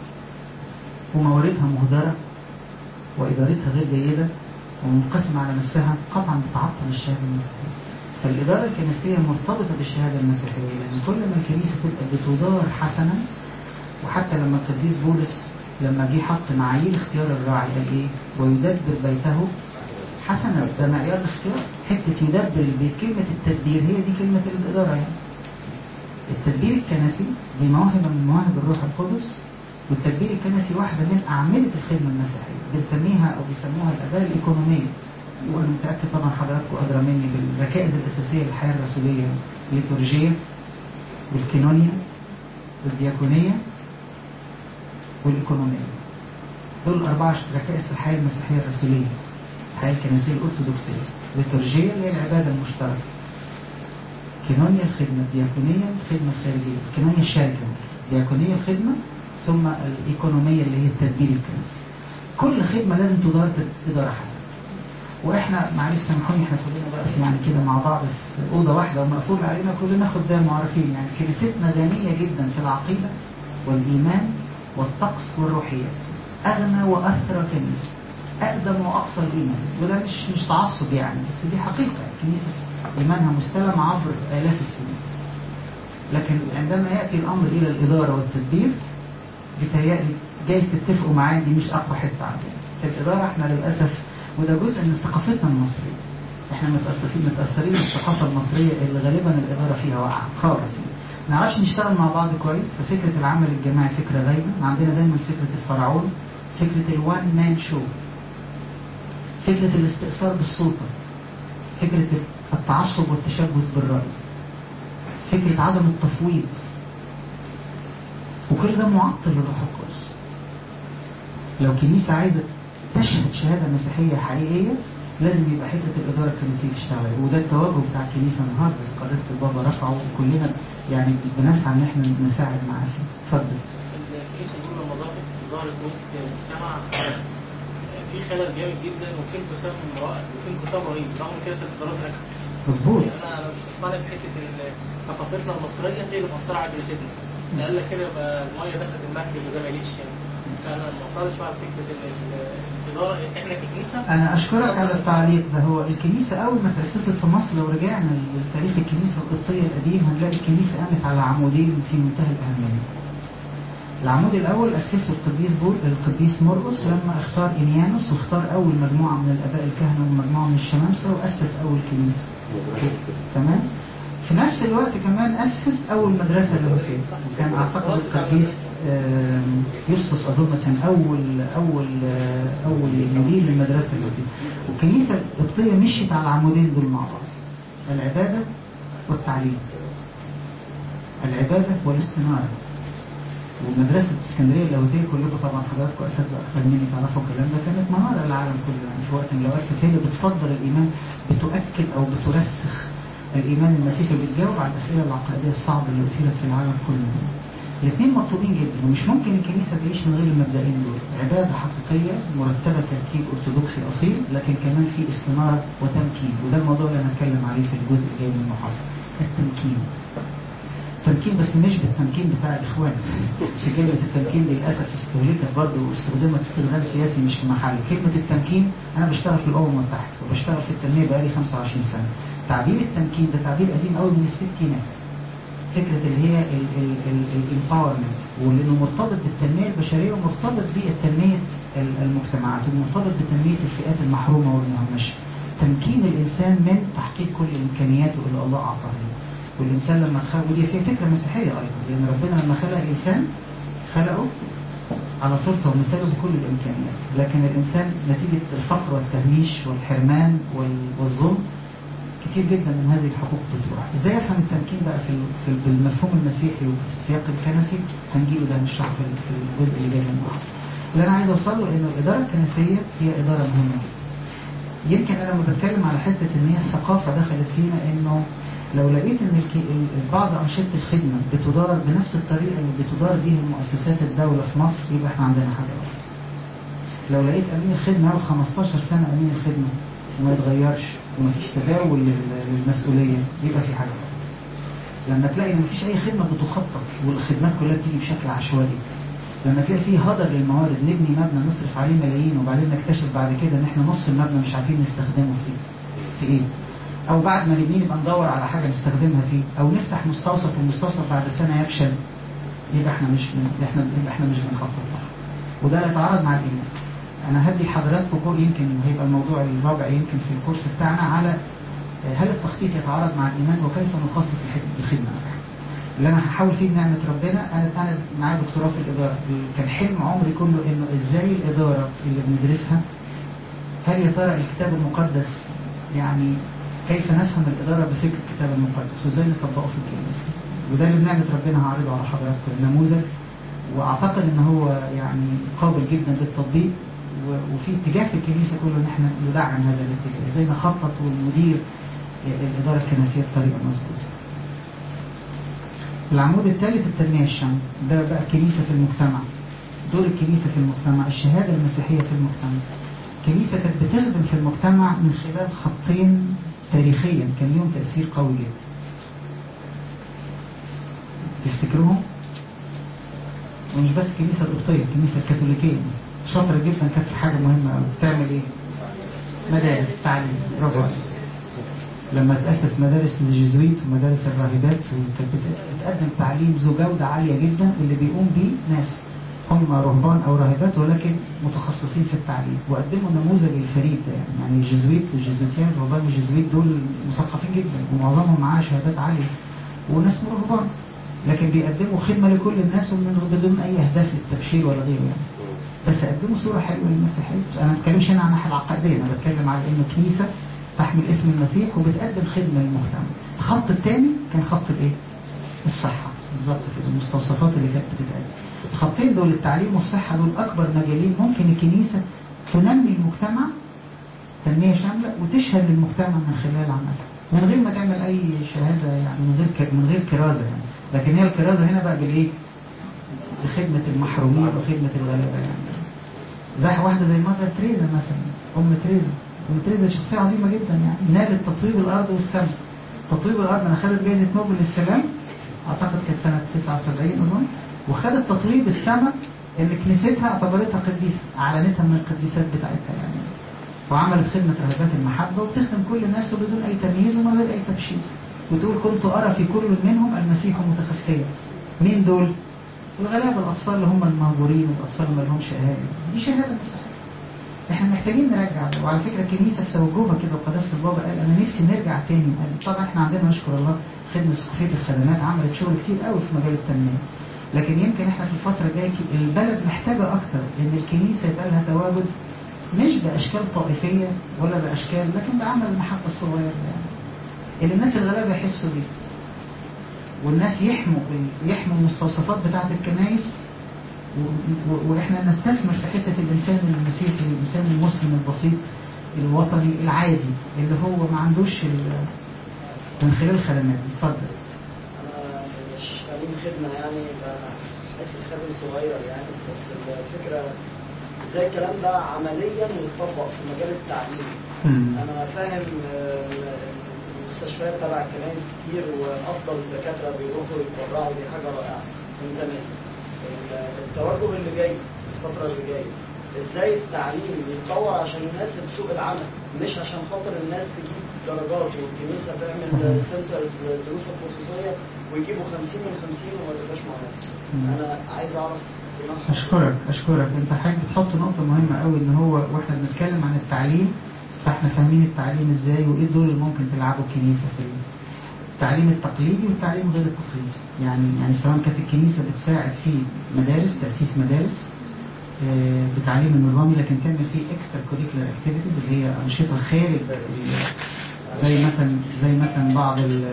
ومواردها مهدرة وإدارتها غير جيدة ومنقسمة على نفسها قطعا بتعطل الشهادة المسيحية. فالإدارة الكنسية مرتبطة بالشهادة المسيحية، لأن كل ما الكنيسة تبقى بتدار حسنا. وحتى لما القديس بولس لما جه حط معايير اختيار الراعي قال إيه؟ ويدبر بيته حسنا. ده معيار الاختيار. حتة يدبر البيت، كلمة التدبير هي دي كلمة الإدارة يعني. التدبير الكنسي دي موهبة من مواهب الروح القدس، والتدبير الكنسي واحدة من أعمدة الخدمة المسيحية، بنسميها أو بيسموها الآباء الإيكونومية. وأنا متأكد طبعا حضراتكم أدرى مني بالركائز الأساسية للحياة الرسولية: الليتورجية والكينونيا والدياكونية والإيكونومية. دول أربعة ركائز في الحياة المسيحية الرسولية، الحياة الكنسية الأرثوذكسية. الليتورجية اللي هي العبادة المشتركة، كينونيا الخدمة، الدياكونية الخدمة الخارجية، الكينونيا الشركة، الدياكونية الخدمة، ثم الإيكونومية اللي هي التدبير الكنسي. كل خدمة لازم تدار إدارة حسنة. وإحنا معلش سامحوني إحنا كلنا بقى يعني كده مع بعض في أوضة واحدة ومقفول علينا كلنا خدام معرفين. يعني كنيستنا غنية جدا في العقيدة والإيمان والطقس والروحيات، أغنى وأثرى كنيسة، أقدم وأقصى الإيمان. وده مش مش تعصب يعني، بس دي حقيقة. كنيسة إيمانها مستلم عبر آلاف السنين. لكن عندما يأتي الأمر إلى الإدارة والتدبير بتهيألي جايز تتفقوا معايا دي مش أقوى حتة عندنا في الإدارة. إحنا للأسف وده جزء من ثقافتنا المصرية، إحنا متأثرين متأثرين بالثقافة المصرية اللي غالبا الإدارة فيها واقعة خالص. ما نعرفش نشتغل مع بعض كويس. ففكرة العمل الجماعي فكرة غايبة عندنا دايما. فكرة الفرعون، فكرة الوان مان شو، فكرة الاستئثار بالسلطة، فكرة التعصب والتشبث بالرأي، فكرة عدم التفويض. وكل ده معطل للروح القدس. لو كنيسة عايزة تشهد شهادة مسيحية حقيقية لازم يبقى حتة الإدارة الكنسية تشتغل. وده التوجه بتاع الكنيسة النهاردة. قداسة البابا رفعه وكلنا يعني بنسعى إن احنا نساعد معاه فيه. اتفضل. الكنيسة دي لما ظهرت ظهرت وسط مجتمع في خلل جامد جدا وفي انقسام رائع وفي انقسام رهيب، رغم كده الإدارات نجحت. مظبوط. يعني أنا مش مقتنع بحتة إن ثقافتنا المصرية هي اللي مأثرة على كنيستنا. قال لك كده يبقى المية دخلت المركب وده ما يليش يعني. فأنا ما اقتنعش بقى بفكرة الإدارة. إحنا ككنيسة. أنا أشكرك على التعليق ده. هو الكنيسة أول ما تأسست في مصر، لو رجعنا لتاريخ الكنيسة القبطية القديم هنلاقي الكنيسة قامت على عمودين في منتهى الأهمية. العمود الأول أسسه القديس بول القديس مرقس لما اختار إنيانوس واختار أول مجموعة من الآباء الكهنة ومجموعة من الشمامسة وأسس أول كنيسة. تمام. في نفس الوقت كمان أسس أول مدرسة لاهوتية، وكان أعتقد القديس يسطس أظن كان أول أول أول مدير للمدرسة القبطية. والكنيسة القبطية مشيت على العمودين دول مع بعض، العبادة والتعليم، العبادة والاستنارة. ومدرسة اسكندرية اللاهوتية كلكم طبعا حضراتكم أساتذة أكثر مني تعرفوا الكلام ده، كانت منارة للعالم كله. يعني في وقت من الأوقات كانت هي اللي بتصدر الإيمان، بتؤكد أو بترسخ الإيمان المسيحي، بتجاوب على الأسئلة العقائدية الصعبة اللي أثيرت في العالم كله. الاثنين مطلوبين جدا، ومش ممكن الكنيسة تعيش من غير المبدئين دول، عبادة حقيقية مرتبة ترتيب أرثوذكسي أصيل، لكن كمان في استنارة وتمكين. وده الموضوع اللي هنتكلم عليه في الجزء الجاي من المحاضرة، التمكين. تمكين بس مش بالتمكين بتاع الإخوان، مش كلمة التمكين دي للأسف استهلكت برضه واستخدمت استخدام سياسي مش في محله. كلمة التمكين، أنا بشتغل في الأمم المتحدة وبشتغل في التنمية بقالي خمسة وعشرين سنة. تعبير التمكين ده تعبير قديم قوي من الستينات، فكرة اللي هي الامباورمنت، واللي مرتبط بالتنمية البشرية ومرتبط بتنمية المجتمعات ومرتبط بتنمية الفئات المحرومة والمهمشة. تمكين الإنسان من تحقيق كل إمكانياته اللي الله أعطاه له. والإنسان لما خلق، ودي فيها فكرة مسيحية أيضا، لأن ربنا لما خلق الإنسان خلقه على صورته ومثاله بكل الإمكانيات، لكن الإنسان نتيجة الفقر والتهميش والحرمان والظلم كتير جدا من هذه الحقوق بتروح. ازاي افهم التمكين بقى في في بالمفهوم المسيحي وفي السياق الكنسي؟ هنجيله ده نشرحه في الجزء اللي جاي من المحاضرة. اللي انا عايز اوصله انه الاداره الكنسيه هي اداره مهمه جدا. يمكن انا لما بتكلم على حته ان هي الثقافه دخلت فينا، انه لو لقيت ان بعض انشطه الخدمه بتدار بنفس الطريقه اللي بتدار بيها مؤسسات الدوله في مصر، يبقى احنا عندنا حاجه غلط. لو لقيت امين الخدمه يقعد خمستاشر سنه امين الخدمه وما يتغيرش ومفيش تداول للمسؤوليه، يبقى في حاجه غلط. لما تلاقي ان مفيش اي خدمه بتخطط والخدمات كلها بتيجي بشكل عشوائي، لما تلاقي فيه هدر للموارد، نبني مبنى نصرف عليه ملايين وبعدين نكتشف بعد كده ان احنا نص المبنى مش عارفين نستخدمه فيه في ايه، او بعد ما نبنيه نبقى ندور على حاجه نستخدمها فيه، او نفتح مستوصف والمستوصف بعد سنه يفشل، يبقى احنا مش احنا احنا مش بنخطط صح. وده يتعارض مع الايمان. انا هدي حضراتكم كور، يمكن هيبقى الموضوع الرابع يمكن في الكورس بتاعنا، على هل التخطيط يتعارض مع الايمان وكيف نخطط للخدمه. اللي انا هحاول فيه بنعمه ربنا، انا انا معايا دكتوراه في الاداره، كان حلم عمري كله انه ازاي الاداره اللي بندرسها، هل يا ترى الكتاب المقدس، يعني كيف نفهم الاداره بفكر الكتاب المقدس وازاي نطبقه في الكنيسه. وده اللي بنعمه ربنا هعرضه على حضراتكم النموذج، واعتقد ان هو يعني قابل جدا للتطبيق، وفي اتجاه في الكنيسه كله ان احنا ندعم هذا الاتجاه، ازاي نخطط وندير الاداره الكنسيه بطريقه مظبوطه. العمود الثالث التنميه الشامله، ده بقى الكنيسه في المجتمع، دور الكنيسه في المجتمع، الشهاده المسيحيه في المجتمع. الكنيسه كانت بتخدم في المجتمع من خلال خطين تاريخيا كان ليهم تاثير قوي جدا. تفتكروهم؟ ومش بس الكنيسه القبطيه، الكنيسه الكاثوليكيه شاطره جدا، كانت في حاجه مهمه قوي، بتعمل ايه؟ مدارس تعليم. برافو عليك. لما تأسس مدارس الجيزويت ومدارس الراهبات، كانت بتقدم تعليم ذو جودة عالية جدا، اللي بيقوم بيه ناس هم رهبان أو راهبات ولكن متخصصين في التعليم، وقدموا النموذج الفريد ده. يعني يعني الجيزويت الجيزويتيان رهبان الجيزويت دول مثقفين جدا ومعظمهم معاه شهادات عالية وناس رهبان، لكن بيقدموا خدمة لكل الناس ومن بدون أي أهداف للتبشير ولا غيره يعني. بس قدموا صورة حلوة للمسيحية. أنا ما بتكلمش هنا عن الناحية العقائدية، أنا بتكلم على إنه كنيسة تحمل اسم المسيح وبتقدم خدمة للمجتمع. الخط الثاني كان خط الايه؟ الصحة، بالظبط كده، المستوصفات اللي كانت بتتقدم. الخطين دول التعليم والصحة دول أكبر مجالين ممكن الكنيسة تنمي المجتمع تنمية شاملة وتشهد للمجتمع من خلال عملها، من غير ما تعمل أي شهادة، يعني من غير من غير كرازة يعني. لكن هي الكرازة هنا بقى بالإيه؟ بخدمة المحرومين وخدمة الغلابة يعني. زي واحدة زي مادر تريزا مثلا، أم تريزا. أم تريزا شخصية عظيمة جدا، يعني نالت تطويب الأرض والسماء. تطويب الأرض أنا خدت جائزة نوبل للسلام، أعتقد كانت سنة تسعة وسبعين أظن، وخدت تطويب السماء إن كنيستها اعتبرتها قديسة، أعلنتها من القديسات بتاعتها يعني. وعملت خدمة رهبات المحبة وبتخدم كل الناس وبدون أي تمييز وما غير أي تبشير، وتقول كنت أرى في كل منهم المسيح متخفيا. مين دول؟ الغلابة، الأطفال اللي هم المهجورين والأطفال اللي ما لهمش أهالي. دي شهادة مسيحية. احنا محتاجين نرجع. وعلى فكرة الكنيسة في توجهها كده، وقداسة البابا قال أنا نفسي نرجع تاني. قال طبعا احنا عندنا نشكر الله خدمة سكوفية الخدمات عملت شغل كتير قوي في مجال التنمية، لكن يمكن احنا في الفترة الجاية البلد محتاجة اكتر ان الكنيسة يبقى لها تواجد مش باشكال طائفية ولا باشكال، لكن بعمل المحبة الصغيرة يعني اللي الناس الغلابة يحسوا بيه، والناس يحموا يحموا المستوصفات بتاعة الكنائس، واحنا نستثمر في حتة الانسان المسيحي، الانسان المسلم البسيط الوطني العادي اللي هو ما عندوش من خلال الخدمات. اتفضل. انا مش خديم خدمه يعني، حته خادم صغير يعني، بس الفكره ازاي الكلام ده عمليا يتطبق في مجال التعليم. مم. انا فاهم المستشفيات تبع الكنائس كتير، وافضل الدكاتره بيروحوا يتبرعوا، دي حاجه رائعه من زمان. التوجه اللي جاي الفتره اللي جايه ازاي التعليم يتطور عشان يناسب سوق العمل، مش عشان خاطر الناس تجيب درجات والكنيسه تعمل سنترز دروس خصوصيه ويجيبوا خمسين من خمسين وما تبقاش معانا. انا عايز اعرف. اشكرك اشكرك انت حضرتك بتحط نقطه مهمه قوي، ان هو واحنا بنتكلم عن التعليم فاحنا فاهمين التعليم ازاي وايه الدور اللي ممكن تلعبه الكنيسه في التعليم التقليدي والتعليم غير التقليدي. يعني يعني سواء كانت الكنيسه بتساعد في مدارس، تاسيس مدارس بتعليم النظامي، لكن تعمل فيه اكسترا كوريكولار اكتيفيتيز اللي هي انشطه خارج، زي مثلا زي مثلا بعض ال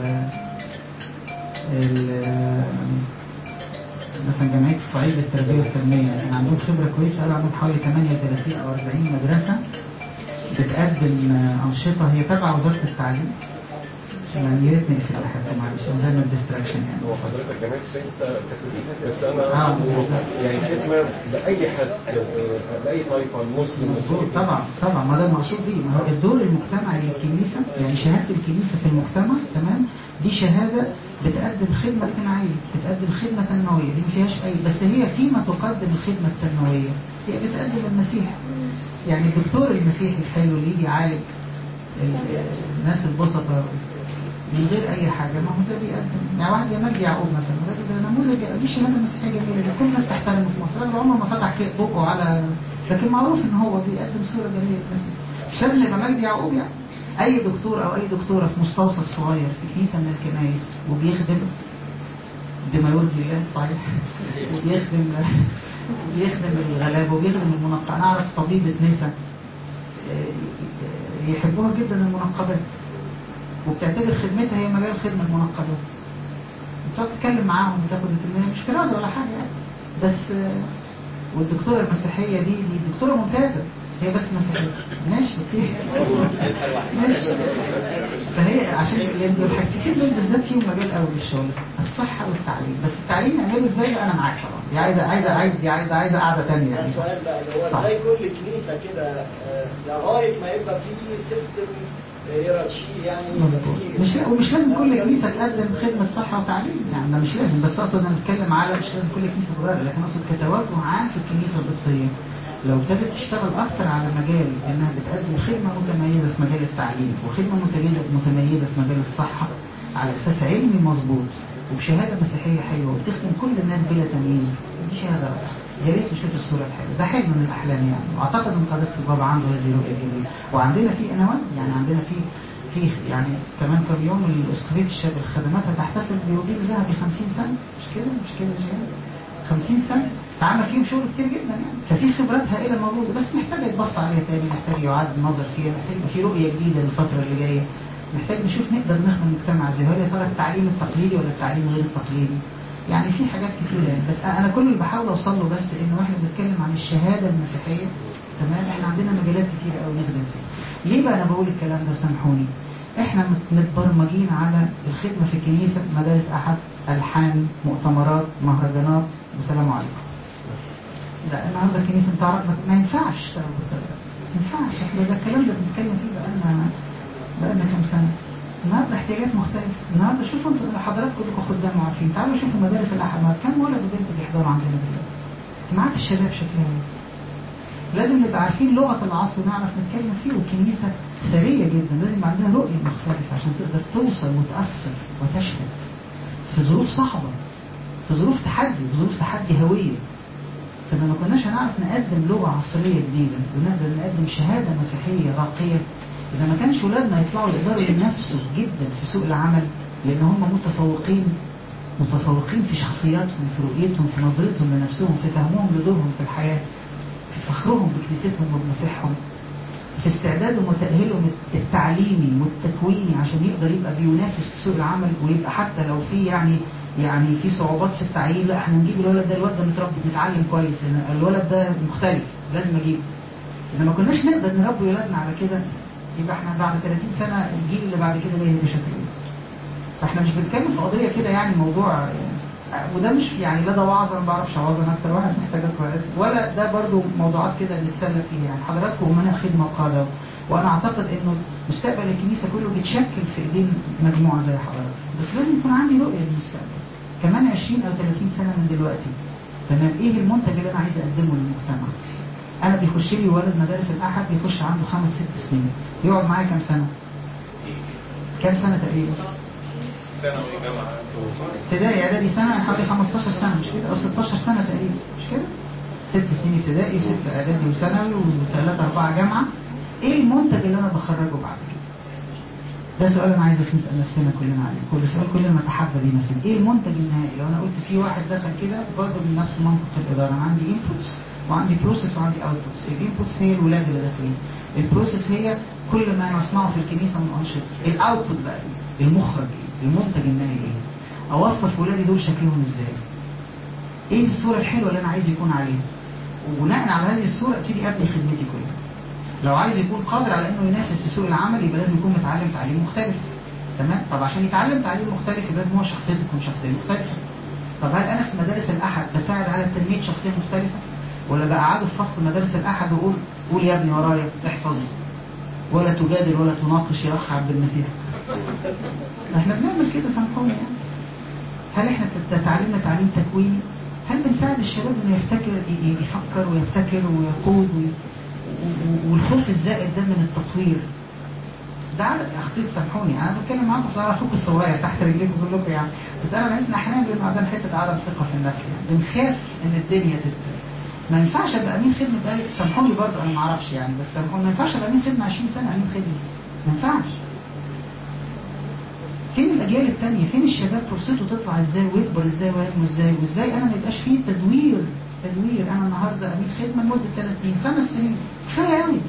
مثلا جمعيه الصعيد للتربيه والتنميه، يعني عندهم خبره كويسه قوي، عندهم حوالي ثمانية وثلاثين او أربعين مدرسه بتقدم انشطه هي تبع وزاره التعليم. يعني يا ريت نقفل لحد معلش عشان ما ديستراكشن يعني. هو حضرتك جماعه الصعيد بس انا آه. يعني خدمه لاي حد، لاي طائفه مسلم. مظبوط طبعا طبعا، ما ده المقصود بيه، ما هو الدور المجتمعي للكنيسه، يعني شهاده الكنيسه في المجتمع تمام، دي شهاده بتقدم خدمه اجتماعيه، بتقدم خدمه تنمويه، دي ما فيهاش اي، بس هي فيما تقدم الخدمه التنمويه هي بتقدم المسيح. يعني الدكتور المسيحي الحلو اللي يجي يعالج الناس البسطه من غير اي حاجه، ما هو ده بيقدم. يعني واحد زي مجدي يعقوب مثلا، الراجل ده نموذج، دي شهاده مسيحيه جميله اللي كل الناس تحترمه في مصر، الراجل عمره ما فتح بوقه على، لكن معروف ان هو بيقدم صوره جميله للمسيح. مش لازم يبقى مجدي يعقوب يعني، اي دكتور او اي دكتوره في مستوصف صغير في كنيسه من الكنائس وبيخدم بما يرضي الله صحيح، وبيخدم وبيخدم الغلابه وبيخدم المنقبات. انا اعرف طبيبه نساء يحبوها جدا المنقبات، وبتعتبر خدمتها هي مجال خدمة المنقبات، بتقعد تتكلم معاهم وتاخد التنمية، مش كرازة ولا حاجة يعني، بس. والدكتورة المسيحية دي دي دكتورة ممتازة، هي بس مسيحية، ماشي اوكي ماشي. فهي عشان الحاجتين دول بالذات فيهم مجال قوي للشغل، الصحة والتعليم، بس التعليم نعمله ازاي بقى انا معاك طبعا، دي عايزة عايزة عايزة عايزة عايزة قاعدة ثانيه يعني. السؤال بقى اللي هو ازاي كل كنيسة كده لغاية ما يبقى في سيستم يعني مش ومش لازم كل كنيسه تقدم خدمه صحه وتعليم يعني، ده مش لازم، بس اقصد انا بتكلم على مش لازم كل كنيسه صغيره، لكن اقصد كتوجه عام في الكنيسه القبطيه لو ابتدت تشتغل اكتر على مجال انها بتقدم خدمه متميزه في مجال التعليم وخدمه متميزه متميزه في مجال الصحه على اساس علمي مظبوط وبشهاده مسيحيه حلوه وتخدم كل الناس بلا تمييز، دي شهاده رائعه. يا ريت نشوف الصوره الحلوه، ده حلم من الاحلام يعني، واعتقد ان قداسه البابا عنده هذه الرؤيه الجميله، وعندنا في انوان يعني، عندنا في في يعني كمان كم يوم الاسقفيه الشاب الخدمات هتحتفل بيوبيل ذهبي خمسين سنه، مش كده مش كده جاي خمسين سنه تعمل فيهم شغل كتير جدا يعني، ففي خبرات هائله موجوده، بس محتاجه يتبص عليها تاني، محتاج يعاد النظر فيها، محتاج يبقى في رؤيه جديده للفتره اللي جايه، محتاج نشوف نقدر نخدم المجتمع ازاي، هل يا ترى التعليم التقليدي ولا التعليم غير التقليدي، يعني في حاجات كتيره يعني. بس انا كل اللي بحاول اوصل له بس انه احنا بنتكلم عن الشهاده المسيحيه تمام، احنا عندنا مجالات كتيره قوي نخدم فيها. ليه بقى انا بقول الكلام ده سامحوني؟ احنا متبرمجين على الخدمه في الكنيسه، مدارس احد، الحان، مؤتمرات، مهرجانات، وسلام عليكم. لا النهارده الكنيسه بتعرف ما ينفعش تشتغل بالطريقه ما ينفعش، احنا ده الكلام ده بنتكلم فيه بقالنا بقالنا كام سنه. النهارده احتياجات مختلفه، النهارده شوفوا انتوا حضراتكم كلكم خدام وعارفين، تعالوا شوفوا مدارس الاحد، كم ولد وبنت بيحضروا عندنا دلوقتي، اجتماعات الشباب شكلها ايه. لازم نبقى عارفين لغه العصر ونعرف نتكلم فيه، والكنيسه ثريه جدا، لازم يبقى عندنا رؤيه مختلفه عشان تقدر توصل وتاثر وتشهد في ظروف صعبه، في ظروف تحدي، في ظروف تحدي هويه. فاذا ما كناش هنعرف نقدم لغه عصريه جديده ونقدر نقدم شهاده مسيحيه راقيه، إذا ما كانش ولادنا يطلعوا يقدروا ينافسوا جدا في سوق العمل لأن هم متفوقين متفوقين في شخصياتهم، في رؤيتهم، في نظرتهم لنفسهم، في فهمهم لدورهم في الحياة، في فخرهم بكنيستهم وبمسيحهم، في استعدادهم وتأهيلهم التعليمي والتكويني عشان يقدر يبقى بينافس في سوق العمل، ويبقى حتى لو في يعني يعني في صعوبات في التعيين، لا احنا نجيب الولد ده، الولد ده متربي متعلم كويس، الولد ده مختلف لازم اجيبه. اذا ما كناش نقدر نربي ولادنا على كده، يبقى احنا بعد ثلاثين سنة الجيل اللي بعد كده جاي بشكل ايه؟ فاحنا مش بنتكلم في قضية كده يعني موضوع يعني، وده مش يعني لا ده وعظ، انا ما بعرفش اوعظ، انا اكتر واحد محتاج اقرا اسم، ولا ده برضو موضوعات كده نتسلى فيها يعني. حضراتكم امناء خدمه وقاده، وانا اعتقد انه مستقبل الكنيسه كله بيتشكل في ايدين مجموعه زي حضرتك، بس لازم يكون عندي رؤيه للمستقبل كمان عشرين او ثلاثين سنه من دلوقتي. تمام، ايه المنتج اللي انا عايز اقدمه للمجتمع؟ انا بيخش لي ولد مدارس الاحد بيخش عنده خمس ست سنين، يقعد معايا كام سنه؟ كام سنه تقريبا؟ ثانوي جامعه ابتدائي اعدادي سنه، يعني حوالي خمستاشر سنه مش كده، او ستاشر سنه تقريبا مش كده؟ ست سنين ابتدائي وست اعدادي وثانوي وثلاثه اربعه جامعه. ايه المنتج اللي انا بخرجه بعد كده؟ ده سؤال انا عايز بس نسال نفسنا كلنا عليه، كل سؤال كلنا نتحدى بيه نفسنا، ايه المنتج النهائي؟ لو انا قلت في واحد دخل كده برضه من نفس منطق الاداره، انا عندي انبوتس وعندي بروسيس وعندي اوتبوتس. الانبوتس هي الولاد اللي داخلين، البروسيس هي كل ما نصنعه في الكنيسه من انشطه، الاوتبوت بقى المخرج ايه؟ المنتج النهائي ايه؟ اوصف ولادي دول شكلهم ازاي؟ ايه الصوره الحلوه اللي انا عايز يكون عليها؟ وبناء على هذه الصوره ابتدي ابني خدمتي كلها. لو عايز يكون قادر على انه ينافس في سوق العمل، يبقى لازم يكون متعلم تعليم مختلف. تمام؟ طب عشان يتعلم تعليم مختلف يبقى لازم هو شخصيته تكون شخصيه مختلفه. طب هل انا في مدارس الاحد بساعد على تنميه شخصيه مختلفه؟ ولا بقعده في فصل مدارس الاحد واقول قول يا ابني ورايا احفظ، ولا تجادل ولا تناقش يا اخ عبد المسيح؟ احنا بنعمل كده سامحوني يعني. هل احنا تعليمنا تعليم تكويني؟ هل بنساعد الشباب انه يفتكر يفكر ويبتكر ويقود، والخوف الزائد ده من التطوير ده على اخطيط؟ سامحوني انا بتكلم معاكم بصراحه، اخوك الصغير تحت رجليكم كلكم يعني، بس انا بحس ان احيانا بيبقى عندنا حته عدم ثقه في النفس يعني، بنخاف ان الدنيا تت ما ينفعش ابقى امين خدمه بقالي، سامحوني برضه انا ما اعرفش يعني، بس سامحوني ما ينفعش ابقى امين خدمه عشرين سنه امين خدمه، ما ينفعش. فين الاجيال الثانيه؟ فين الشباب فرصته تطلع ازاي ويكبر ازاي وينمو ازاي؟ وازاي انا ما يبقاش فيه تدوير تدوير انا النهارده امين خدمه لمده ثلاث سنين خمس سنين كفايه قوي،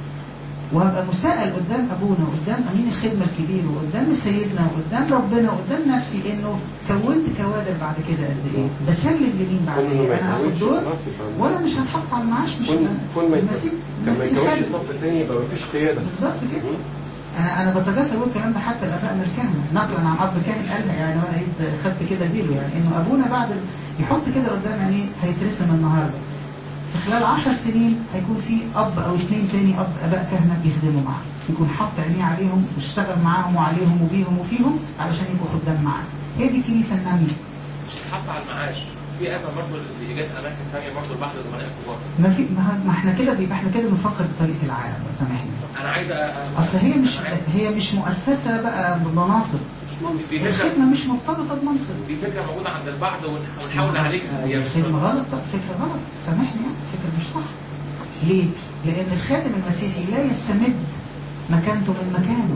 وهبقى مساءل قدام ابونا وقدام امين الخدمه الكبير وقدام سيدنا وقدام ربنا وقدام نفسي انه كونت كوادر بعد كده قد ايه؟ بسلم لمين بعد كده؟ انا هاخد دور ولا مش هتحط على المعاش؟ مش المسيح لما يكونش صف تاني يبقى مفيش قياده. بالظبط كده. انا انا بتجاسر اقول الكلام ده حتى الاباء من الكهنه، نقلا عن اب كاهن قالها يعني، وانا خدت كده ديله يعني، انه ابونا بعد يحط كده قدام عينيه هيترسم النهارده، في خلال عشر سنين هيكون في اب او اثنين تاني اب اباء كهنه بيخدموا معاه، يكون حط عينيه عليهم واشتغل معاهم وعليهم وبيهم وفيهم علشان يبقوا خدام معاه. هي دي الكنيسه الناميه. مش حط على المعاش، في ابا برضه اللي جت اماكن ثانيه برضه بعد الزملاء الكبار. ما في ما احنا كده بيبقى احنا كده بنفكر بطريقه العالم، سامحني. انا عايز اصل هي مش هي مش مؤسسه بقى بمناصب، الخدمه مش مرتبطه بمنصب. دي فكره موجوده عند البعض ونحاول نعالجها. هي الخدمه غلط، فكره غلط، سامحني يعني فكره مش صح. ليه؟ لان الخادم المسيحي لا يستمد مكانته من مكانه،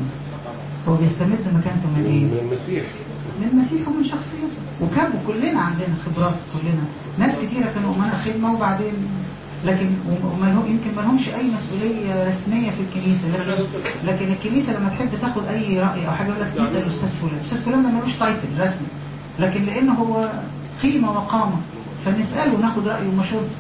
هو بيستمد مكانته من ايه؟ من المسيح، من المسيح ومن شخصيته. وكم كلنا عندنا خبرات، كلنا ناس كتيره كانوا امناء خدمه وبعدين لكن وما لهم يمكن ما لهمش اي مسؤوليه رسميه في الكنيسه، لكن لكن الكنيسه لما تحب تاخد اي راي او حاجه يقول لك اسال الاستاذ فلان، الاستاذ فلان ده ملوش تايتل رسمي، لكن لانه هو قيمه وقامه فنساله وناخد رايه ومشورته.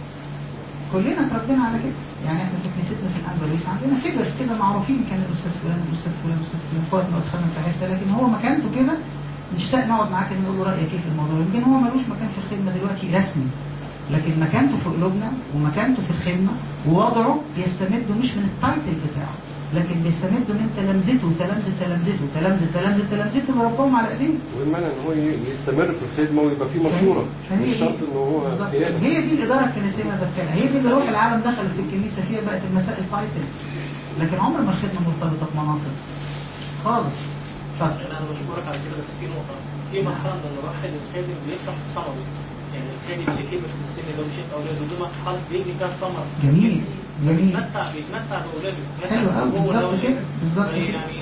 كلنا اتربينا على كده يعني. احنا في كنيستنا في الاندلس عندنا فيجرز كده معروفين، كان الاستاذ فلان الاستاذ فلان الاستاذ فلان، فوق ما اتخانق في حته، لكن هو مكانته كده نشتاق نقعد معاه كده نقول له رايك ايه في الموضوع. يمكن هو ملوش مكان في الخدمه دلوقتي رسمي، لكن مكانته في قلوبنا ومكانته في الخدمه ووضعه يستمد مش من التايتل بتاعه، لكن بيستمد من تلامذته تلامذه تلامذته تلامذه تلامذه تلامذته اللي ربهم على ايديه. والمعنى ان هو يستمر في الخدمه ويبقى فيه مشوره، مش شرط ان هو قياده. هي دي الاداره الكنسيه اللي بتكلم، هي دي اللي روح العالم دخلت في الكنيسه فيها، بقت المسائل تايتلز، لكن عمر ما الخدمه مرتبطه بمناصب خالص. انا بشكرك على كده، بس في نقطه، في مرحله من المراحل الخادم بيفرح في ثمره، يعني الخادم اللي كبر في السن ده وشاف اولاده دي مرحله بيجي فيها ثمره. جميل جميل. بيتمتع بيتمتع باولاده. حلو قوي، بالظبط كده بالظبط كده. يعني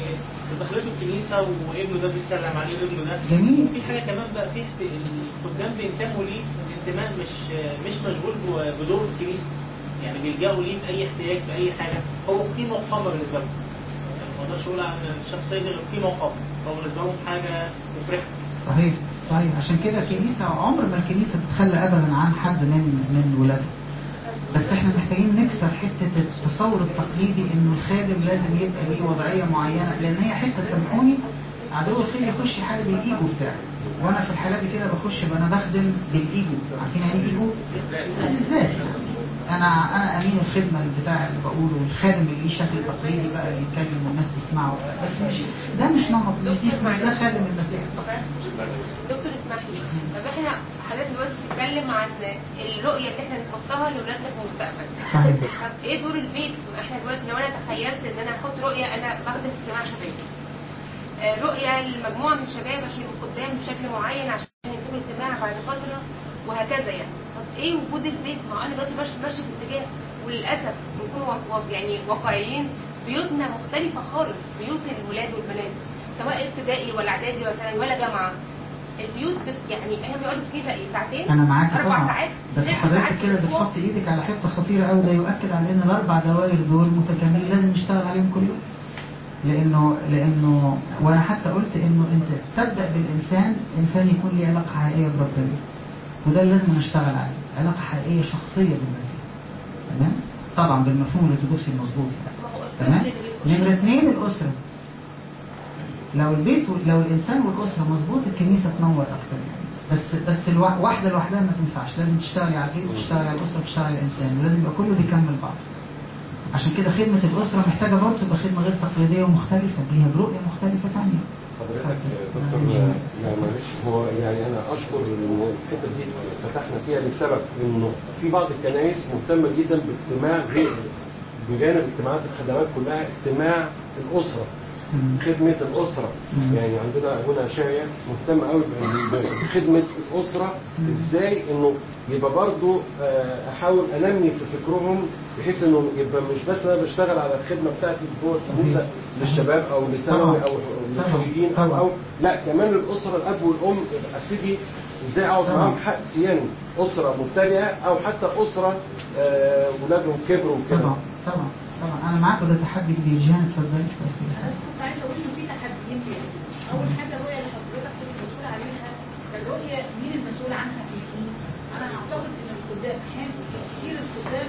دخلته الكنيسه وابنه ده بيسلم عليه ابنه ده جميل. في حاجه كمان بقى في الخدام بينتموا ليه انتماء مش مش مشغول بدور الكنيسه، يعني بيلجأوا ليه في اي احتياج في اي حاجه، هو قيمه وقامه بالنسبه لهم. يعني ما اقدرش اقول عن الشخصيه دي غير قيمه وقامه، هو بالنسبه لهم حاجه مفرحه. صحيح صحيح. عشان كده الكنيسه عمر ما الكنيسه تتخلى ابدا عن حد من من ولادها. بس احنا محتاجين نكسر حته التصور التقليدي انه الخادم لازم يبقى ليه وضعيه معينه، لان هي حته سامحوني عدو الخير يخش حاجه بالايجو بتاعي، وانا في الحالات دي كده بخش انا بخدم بالايجو. عارفين يعني ايجو؟ بالذات انا انا امين الخدمه بتاع اللي بقوله، الخادم اللي ليه شكل تقليدي بقى اللي يتكلم والناس تسمعه، بس مش ده مش نمط، مش دي مش ده خادم المسيح. دكتور اسمح لي، طب احنا حضرتك دلوقتي بتتكلم عن الرؤيه اللي احنا نحطها لاولادنا في المستقبل. صحيح. طب ايه دور البيت؟ احنا دلوقتي لو انا تخيلت ان انا احط رؤيه، انا بخدم اجتماع شبابي، رؤيه لمجموعه من الشباب عشان يبقوا قدام بشكل معين عشان يمسكوا الاجتماع بعد فتره وهكذا يعني. طب ايه وجود البيت؟ ما انا دلوقتي ماشي في اتجاه، وللاسف بنكون يعني واقعيين، بيوتنا مختلفه خالص، بيوت الولاد والبنات سواء ابتدائي ولا اعدادي ولا ثانوي ولا جامعه. البيوت بت يعني احنا بنقعد في كنيسه ايه ساعتين؟ انا معاك اربع طبعا. ساعات. بس حضرتك كده بتحط ايدك على حته خطيره قوي، ده يؤكد على ان الاربع دوائر دول متكاملين لازم نشتغل عليهم كل يوم. لانه لانه وانا حتى قلت انه انت تبدا بالانسان، انسان يكون له علاقه حقيقيه بربنا، وده اللي لازم نشتغل عليه، علاقه حقيقيه شخصيه بالمسيح. تمام؟ طبعا بالمفهوم الارثوذكسي المظبوط يعني. تمام؟ نمره اثنين الاسره. لو البيت لو الانسان والاسره مظبوط الكنيسه تنور اكتر يعني. بس بس الواحده لوحدها ما تنفعش، لازم تشتغلي على البيت وتشتغلي على الاسره وتشتغلي على الانسان، ولازم يبقى كله بيكمل بعض. عشان كده خدمه الاسره محتاجه برضه تبقى خدمه غير تقليديه ومختلفه، ليها رؤيه مختلفه ثانيه. حضرتك دكتور معلش، هو يعني انا اشكر انه الحته دي فتحنا فيها لسبب انه في بعض الكنائس مهتمه جدا باجتماع غير بجانب اجتماعات الخدمات كلها اجتماع الاسره، خدمه الاسره. يعني عندنا ابونا شايع مهتم قوي بخدمه الاسره، ازاي انه يبقى برضه احاول انمي في فكرهم بحيث انه يبقى مش بس انا بشتغل على الخدمه بتاعتي جوه الكنيسه للشباب او لثانوي او للخريجين او او لا، كمان الاسره الاب والام ابتدي ازاي اقعد معاهم حق سياني، اسره مبتدئه او حتى اسره اولادهم كبروا وكده. طبعا طبعا طبعا انا معاك، وده تحدي كبير. جان اتفضلي. بس كنت عايزه اقول ان في تحديين كتير. اول حاجه الرؤيه اللي حضرتك كنت مسؤول عليها، الرؤيه مين المسؤول عنها في الكنيسه؟ انا اعتقد ان الخدام احيانا كتير الخدام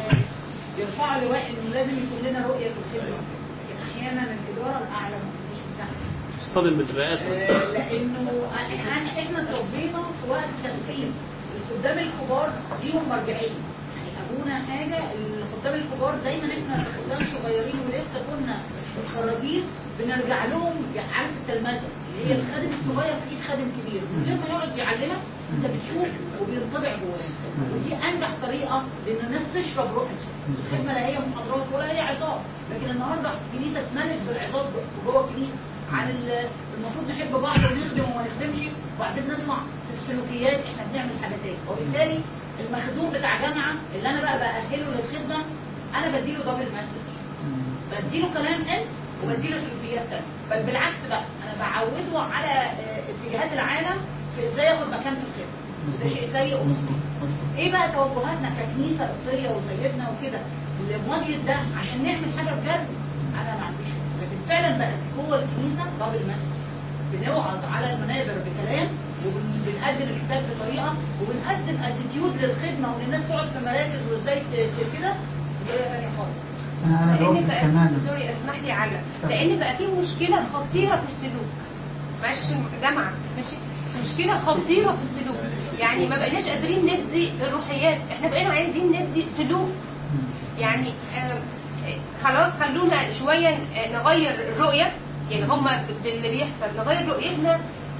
يرفعوا لواء انه لازم يكون لنا رؤيه في الخدمه، لكن احيانا الاداره الاعلى مش مساعده. اصطدم بالرئاسه. آه لانه احنا احنا اتربينا في وقت تدخين، الخدام الكبار ليهم مرجعيه. ابونا حاجه الخدام الكبار دايما احنا الخدام صغيرين ولسه كنا متخرجين بنرجع لهم، عارف التلمذه اللي هي الخادم الصغير في ايد خادم كبير، من غير ما يقعد يعلمك انت بتشوف وبينطبع جواك. ودي انجح طريقه لان الناس تشرب روحك. الخدمه لا هي محاضرات ولا هي عظات، لكن النهارده الكنيسه اتملت بالعظات جوه الكنيسه عن المفروض نحب بعض ونخدم وما نخدمش، وبعدين نطلع في السلوكيات احنا بنعمل حاجه تاني. وبالتالي المخدوم بتاع جامعه اللي انا بقى باهله للخدمه انا بديله دبل مسج، بديله كلام حلو وبديله سلوكيات ثانيه، بل بالعكس بقى انا بعوده على اتجاهات العالم في ازاي ياخد مكان في الخدمه. ده شيء سيء ومظبوط. ايه بقى توجهاتنا ككنيسه قبطيه وسيدنا وكده لمواجهه ده عشان نعمل حاجه بجد؟ انا ما عنديش، لكن فعلا بقى جوه الكنيسه دبل مسج، بنوعظ على المنابر بكلام وبنقدم الكتاب بطريقه وبنقدم اتيتيود للخدمه وان الناس تقعد في مراكز وازاي كده بطريقه ثانيه خالص. انا لان بقى سوري اسمح لي على لان بقى في مشكله خطيره في السلوك. معلش جامعه ماشي، مشكله خطيره في السلوك، يعني ما بقيناش قادرين ندي الروحيات، احنا بقينا عايزين ندي سلوك. يعني آه خلاص خلونا شويه نغير الرؤيه، يعني هم باللي بيحصل نغير رؤيتنا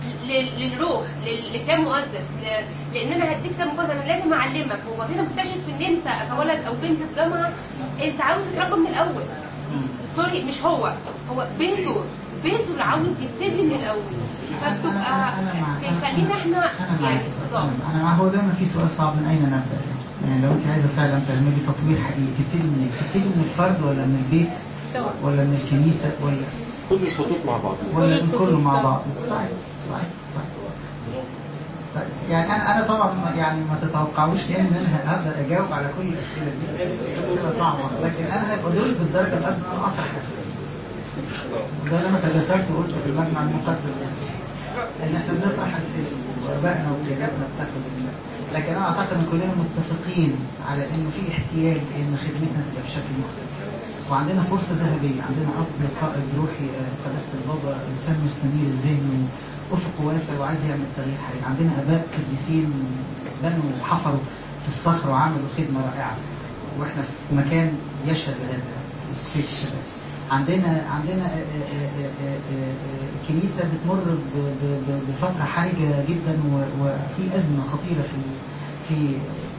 للروح لكتاب مقدس، لان انا هديك كتاب مقدس انا لازم اعلمك. وبعدين اكتشف ان انت كولد او بنت في جامعه انت عاوز تتربى من الاول. سوري مش هو هو بيته بيته اللي عاوز يبتدي من الاول، فبتبقى بيخلينا احنا يعني صدام. انا مع هو دايما في سؤال صعب، من اين نبدا؟ يعني لو انت عايزه فعلا تعملي تطوير حقيقي تبتدي من تبتدي من الفرد ولا من البيت ولا من الكنيسه ولا كل الخطوط مع بعض ولا كله مع بعض؟ صحيح صحيح صحيح. طيب يعني انا انا طبعا يعني ما تتوقعوش يعني ان انا هبدا اجاوب على كل الاسئله دي، اسئله صعبه، لكن انا هيبقى دوري بالدرجه الادنى ان انا اطرح اسئله. ده اللي انا تجسرت وقلت في المجمع المقدس ان احنا بنطرح اسئله وابائنا واجاباتنا بتاخد. لكن انا اعتقد ان كلنا متفقين على انه في احتياج ان خدمتنا تبقى بشكل مختلف، وعندنا فرصه ذهبيه. عندنا اب قائد روحي قداسه البابا، انسان مستنير الذهن افق واسع وعايز يعمل تغيير حقيقي. عندنا اباء قديسين بنوا وحفروا في الصخر وعملوا خدمه رائعه، واحنا في مكان يشهد بهذا في الشباب. عندنا عندنا كنيسه بتمر بفتره حرجه جدا وفي ازمه خطيره في في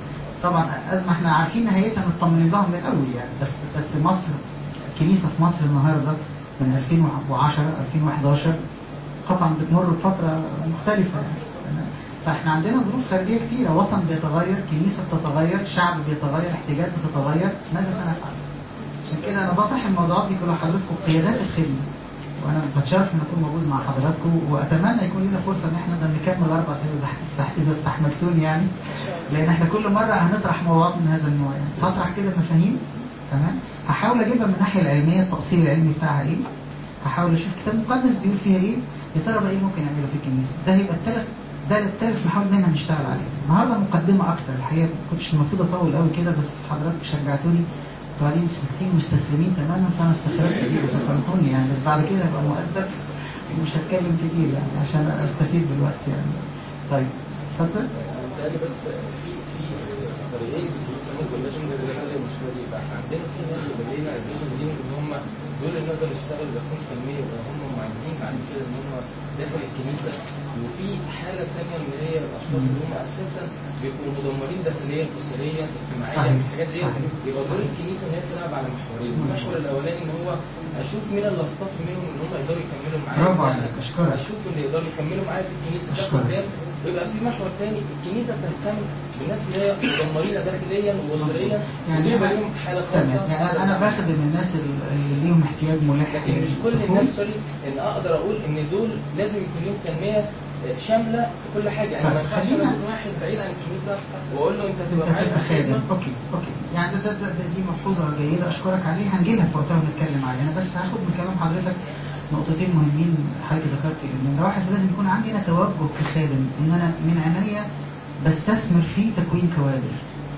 طبعا ازمه احنا عارفين نهايتها مطمنين لها من الاول يعني، بس بس مصر الكنيسه في مصر النهارده من ألفين وعشرة ألفين وأحد عشر طبعا بتمر بفتره مختلفه يعني. فاحنا عندنا ظروف خارجيه كتيره، وطن بيتغير، كنيسه بتتغير، شعب بيتغير، احتياجات بتتغير. ماذا سنفعل؟ عشان كده انا بطرح الموضوعات دي كلها حضراتكم قيادات الخدمه، وانا بتشرف ان اكون موجود مع حضراتكم، واتمنى يكون لنا فرصه ان احنا نكمل اربع سنين اذا استحملتوني يعني، لان احنا كل مره هنطرح موضوعات من هذا النوع يعني. هطرح كده مفاهيم تمام، هحاول اجيبها من الناحيه العلميه، التاصيل العلمي بتاعها ايه، هحاول اشوف كتاب مقدس بيقول فيها ايه، يا ترى بقى ايه ممكن نعمله في الكنيسه. ده هيبقى الثلاث ده الثالث محاول دايما نشتغل عليه. النهارده مقدمه اكتر الحقيقه، ما كنتش المفروض اطول قوي كده، بس حضراتكم شجعتوني وبعدين سكتين مستسلمين تماما، فانا استفدت كتير فسامحوني يعني، بس بعد كده هبقى مؤدب ومش هتكلم كتير يعني عشان استفيد بالوقت يعني. طيب اتفضل. يعني بس في في طريقين لسه ممكن لازم نحل المشكله دي. بقى عندنا في ناس بدينا عايزين دي ان هم دول اللي نقدر نشتغل بكون كميه، وهم معجبين بعد كده ان هم داخل الكنيسه. وفي حاله ثانيه ان هي الاشخاص اللي هم اساسا بيبقوا مدمرين داخليا اسريا اجتماعيا الحاجات دي، يبقى دور الكنيسه ان هي بتلعب على محورين. المحور الاولاني ان هو اشوف مين اللي اصطف منهم ان هم يقدروا يكملوا معايا، برافو عليك، اشكرك. اشوف اللي يقدروا يكملوا معايا في الكنيسه ده قدام. يبقى في محور ثاني، الكنيسه بتهتم بالناس اللي هي مدمرين داخليا واسريا، يعني يبقى لهم حاله خاصه. يعني انا باخدم الناس اللي ليهم احتياج ملح، لكن مش كل الناس سوري ان اقدر اقول ان دول لازم يكون لهم تنميه شامله في كل حاجه. يعني ما ينفعش انا اكون واحد بعيد عن الكنيسه واقول له انت هتبقى معايا في الخدمه. اوكي اوكي يعني ده, ده, ده دي ملحوظه جيده اشكرك عليها، هنجي لها في وقتها ونتكلم عليها. انا بس هاخد من كلام حضرتك نقطتين مهمين حضرتك ذكرت. ان واحد لازم يكون عندنا توجه كخادم ان انا من عناية بستثمر في تكوين كوادر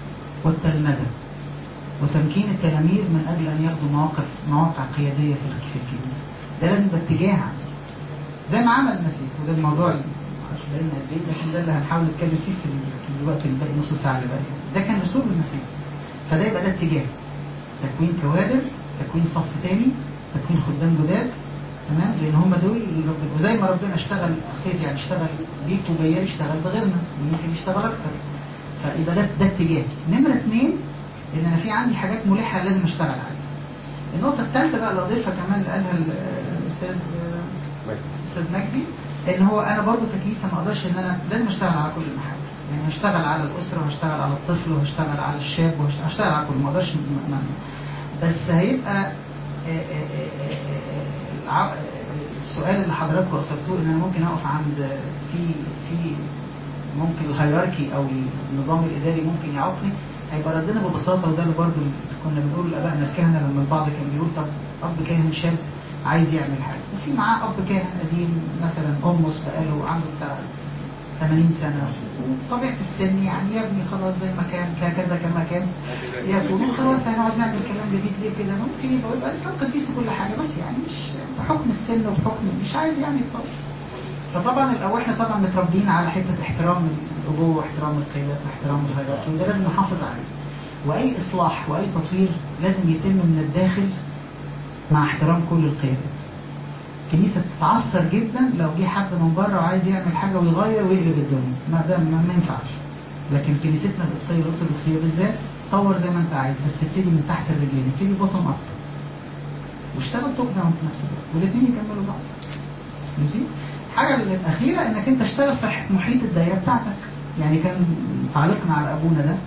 والتلمذه وتمكين التلاميذ من اجل ان ياخذوا مواقف مواقع قياديه في الكنيسه. ده لازم باتجاه زي ما عمل المسيح، وده الموضوع مش باين قد ايه، لكن ده اللي هنحاول نتكلم فيه في الوقت الباقي نص ساعه اللي باقي. ده كان اسلوب المسيح، فده يبقى ده اتجاه تكوين كوادر، تكوين صف تاني، تكوين خدام جداد تمام، لان هم دول وزي ما ربنا اشتغل خير يعني اشتغل بيك وبيا يشتغل بغيرنا ويمكن يشتغل اكتر. فيبقى ده ده اتجاه. نمره اثنين ان انا في عندي حاجات ملحه لازم اشتغل عليها. النقطه الثالثه بقى اللي اضيفها كمان اللي قالها الاستاذ استاذ مجدي، ان هو انا برضه ككنيسه ما اقدرش ان انا لازم اشتغل على كل المحاور. يعني هشتغل على الاسره وهشتغل على الطفل وهشتغل على الشاب وهشتغل على كل، ما اقدرش بس هيبقى السؤال اللي حضراتكم اثرتوه ان انا ممكن اقف عند في في ممكن الهيراركي او النظام الاداري ممكن يعوقني. هيبقى ردنا ببساطه، وده اللي برضه كنا بنقول لابائنا الكهنه لما البعض كان بيقول طب اب كاهن شاب عايز يعمل حاجه، وفي معاه اب كاهن قديم مثلا قمص بقاله عنده بتاع ثمانين سنه وطبيعه السن يعني يا ابني خلاص زي ما كان كذا كما كان يا خلاص هنقعد نعمل كلام جديد ليه كده. ممكن يبقى يبقى لسه قديس كل حاجه، بس يعني مش بحكم السن وبحكم مش عايز يعني يتطور. فطبعا الاول احنا طبعا متربيين على حته احترام الابوه واحترام القيادات واحترام الهيراركي، وده لازم نحافظ عليه. واي اصلاح واي تطوير لازم يتم من الداخل مع احترام كل القيادات. الكنيسه بتتعثر جدا لو جه حد من بره وعايز يعمل حاجه ويغير ويقلب الدنيا، ما ده ما ينفعش. لكن كنيستنا القبطيه الارثوذكسيه بالذات طور زي ما انت عايز، بس ابتدي من تحت الرجلين، ابتدي بوتوم اب واشتغل توب داون في نفس الوقت، والاثنين يكملوا بعض. ماشي؟ الحاجه الاخيره انك انت تشتغل في محيط الدايره بتاعتك. يعني كان تعليقنا على ابونا ده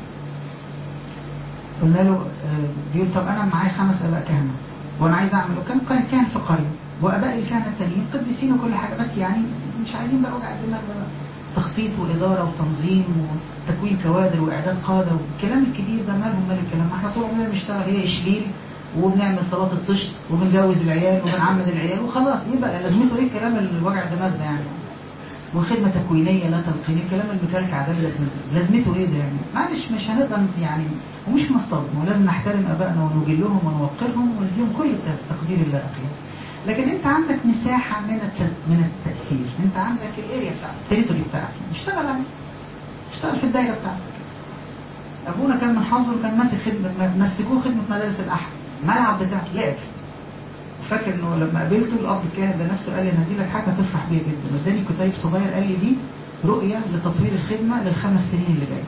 قلنا له بيقول طب انا معايا خمس اباء كهنه وانا عايز اعمل، وكان كان في قريه واباء الكهنه التانيين قديسين وكل حاجه، بس يعني مش عايزين بقى وجع الدماغ بقى، تخطيط واداره وتنظيم وتكوين كوادر واعداد قاده والكلام الكبير ده مالهم مال الكلام. ما احنا طول عمرنا بنشتغل هي اشليل وبنعمل صلاه الطشت وبنجوز العيال وبنعمد العيال وخلاص. ايه بقى لازمته ايه الكلام اللي وجع الدماغ ده يعني؟ وخدمه تكوينيه لا تلقينيه، الكلام المكلكع ده لازمته ايه ده يعني؟ معلش مش هنقدر يعني، ومش مصطدم، ولازم نحترم ابائنا ونجلهم ونوقرهم ونديهم كل التقدير اللائق. لكن انت عندك مساحه من من التاثير، انت عندك الاريا بتاعتك، التريتوري بتاعتك، اشتغل عليه، اشتغل في الدايره بتاعتك. ابونا كان من حظه وكان ماسك خدمه، مسكوه خدمه مدارس الاحد، الملعب بتاعه لعب. فاكر انه لما قابلته الاب الكاهن ده نفسه قال لي انا هدي لك حاجه هتفرح بيها جدا، اداني كتيب صغير قال لي دي رؤيه لتطوير الخدمه للخمس سنين اللي جايه.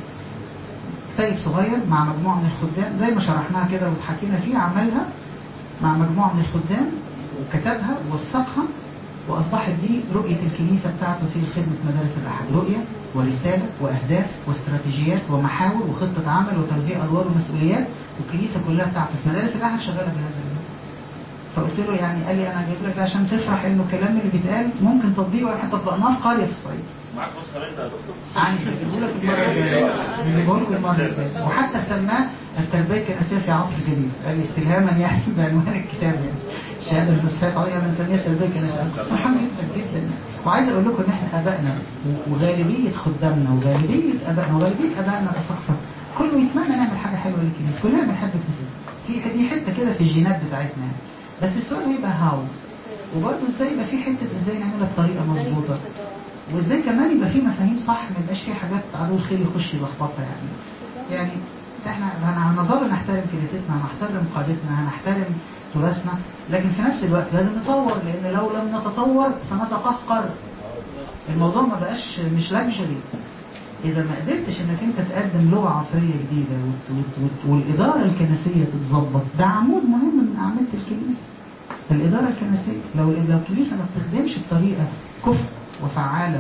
كتيب صغير مع مجموعه من الخدام زي ما شرحناها كده واتحكينا فيه، عملها مع مجموعه من الخدام وكتبها ووثقها، واصبحت دي رؤيه الكنيسه بتاعته في خدمه مدارس الاحد، رؤيه ورساله واهداف واستراتيجيات ومحاور وخطه عمل وتوزيع ادوار ومسؤوليات، والكنيسه كلها بتاعته في مدارس الاحد شغاله بهذا النظام. فقلت له يعني، قال لي انا جايب لك عشان تفرح انه الكلام اللي بيتقال ممكن تطبيقه، واحنا طبقناه في قريه في الصعيد. معاك نص انت يا دكتور؟ عندي هجيبه لك المره الجايه، هجيبه لك المره الجايه، وحتى سماه التربيه الكنسيه في عصر جديد، قال لي استلهاما يعني بعنوان الكتاب يعني شهاده المسيحيه عليها بنسميها التربيه الكنسيه. فرحان جدا جدا. وعايز اقول لكم ان احنا ابائنا وغالبيه خدامنا وغالبيه ابائنا وغالبيه ابائنا الاساقفه كله يتمنى نعمل حاجه حلوه للكنيسه، كلنا بنحب الكنيسه، في دي حته كده في الجينات بتاعتنا. بس السؤال هيبقى هاو، وبرضه ازاي يبقى في حته ازاي نعملها بطريقه مظبوطه، وازاي كمان يبقى في مفاهيم صح، ما يبقاش في حاجات عدو الخير يخش يلخبطها يعني. يعني احنا هنظل نحترم كنيستنا، هنحترم قادتنا، هنحترم تراثنا، لكن في نفس الوقت لازم نطور، لان لو لم نتطور سنتقهقر. الموضوع ما بقاش مش لاكجري. اذا ما قدرتش انك انت تقدم لغه عصريه جديده والاداره الكنسيه تتظبط، ده عمود مهم من اعمده الكنيسه. الاداره الكنسيه لو لو الكنيسه ما بتخدمش بطريقه كفء وفعاله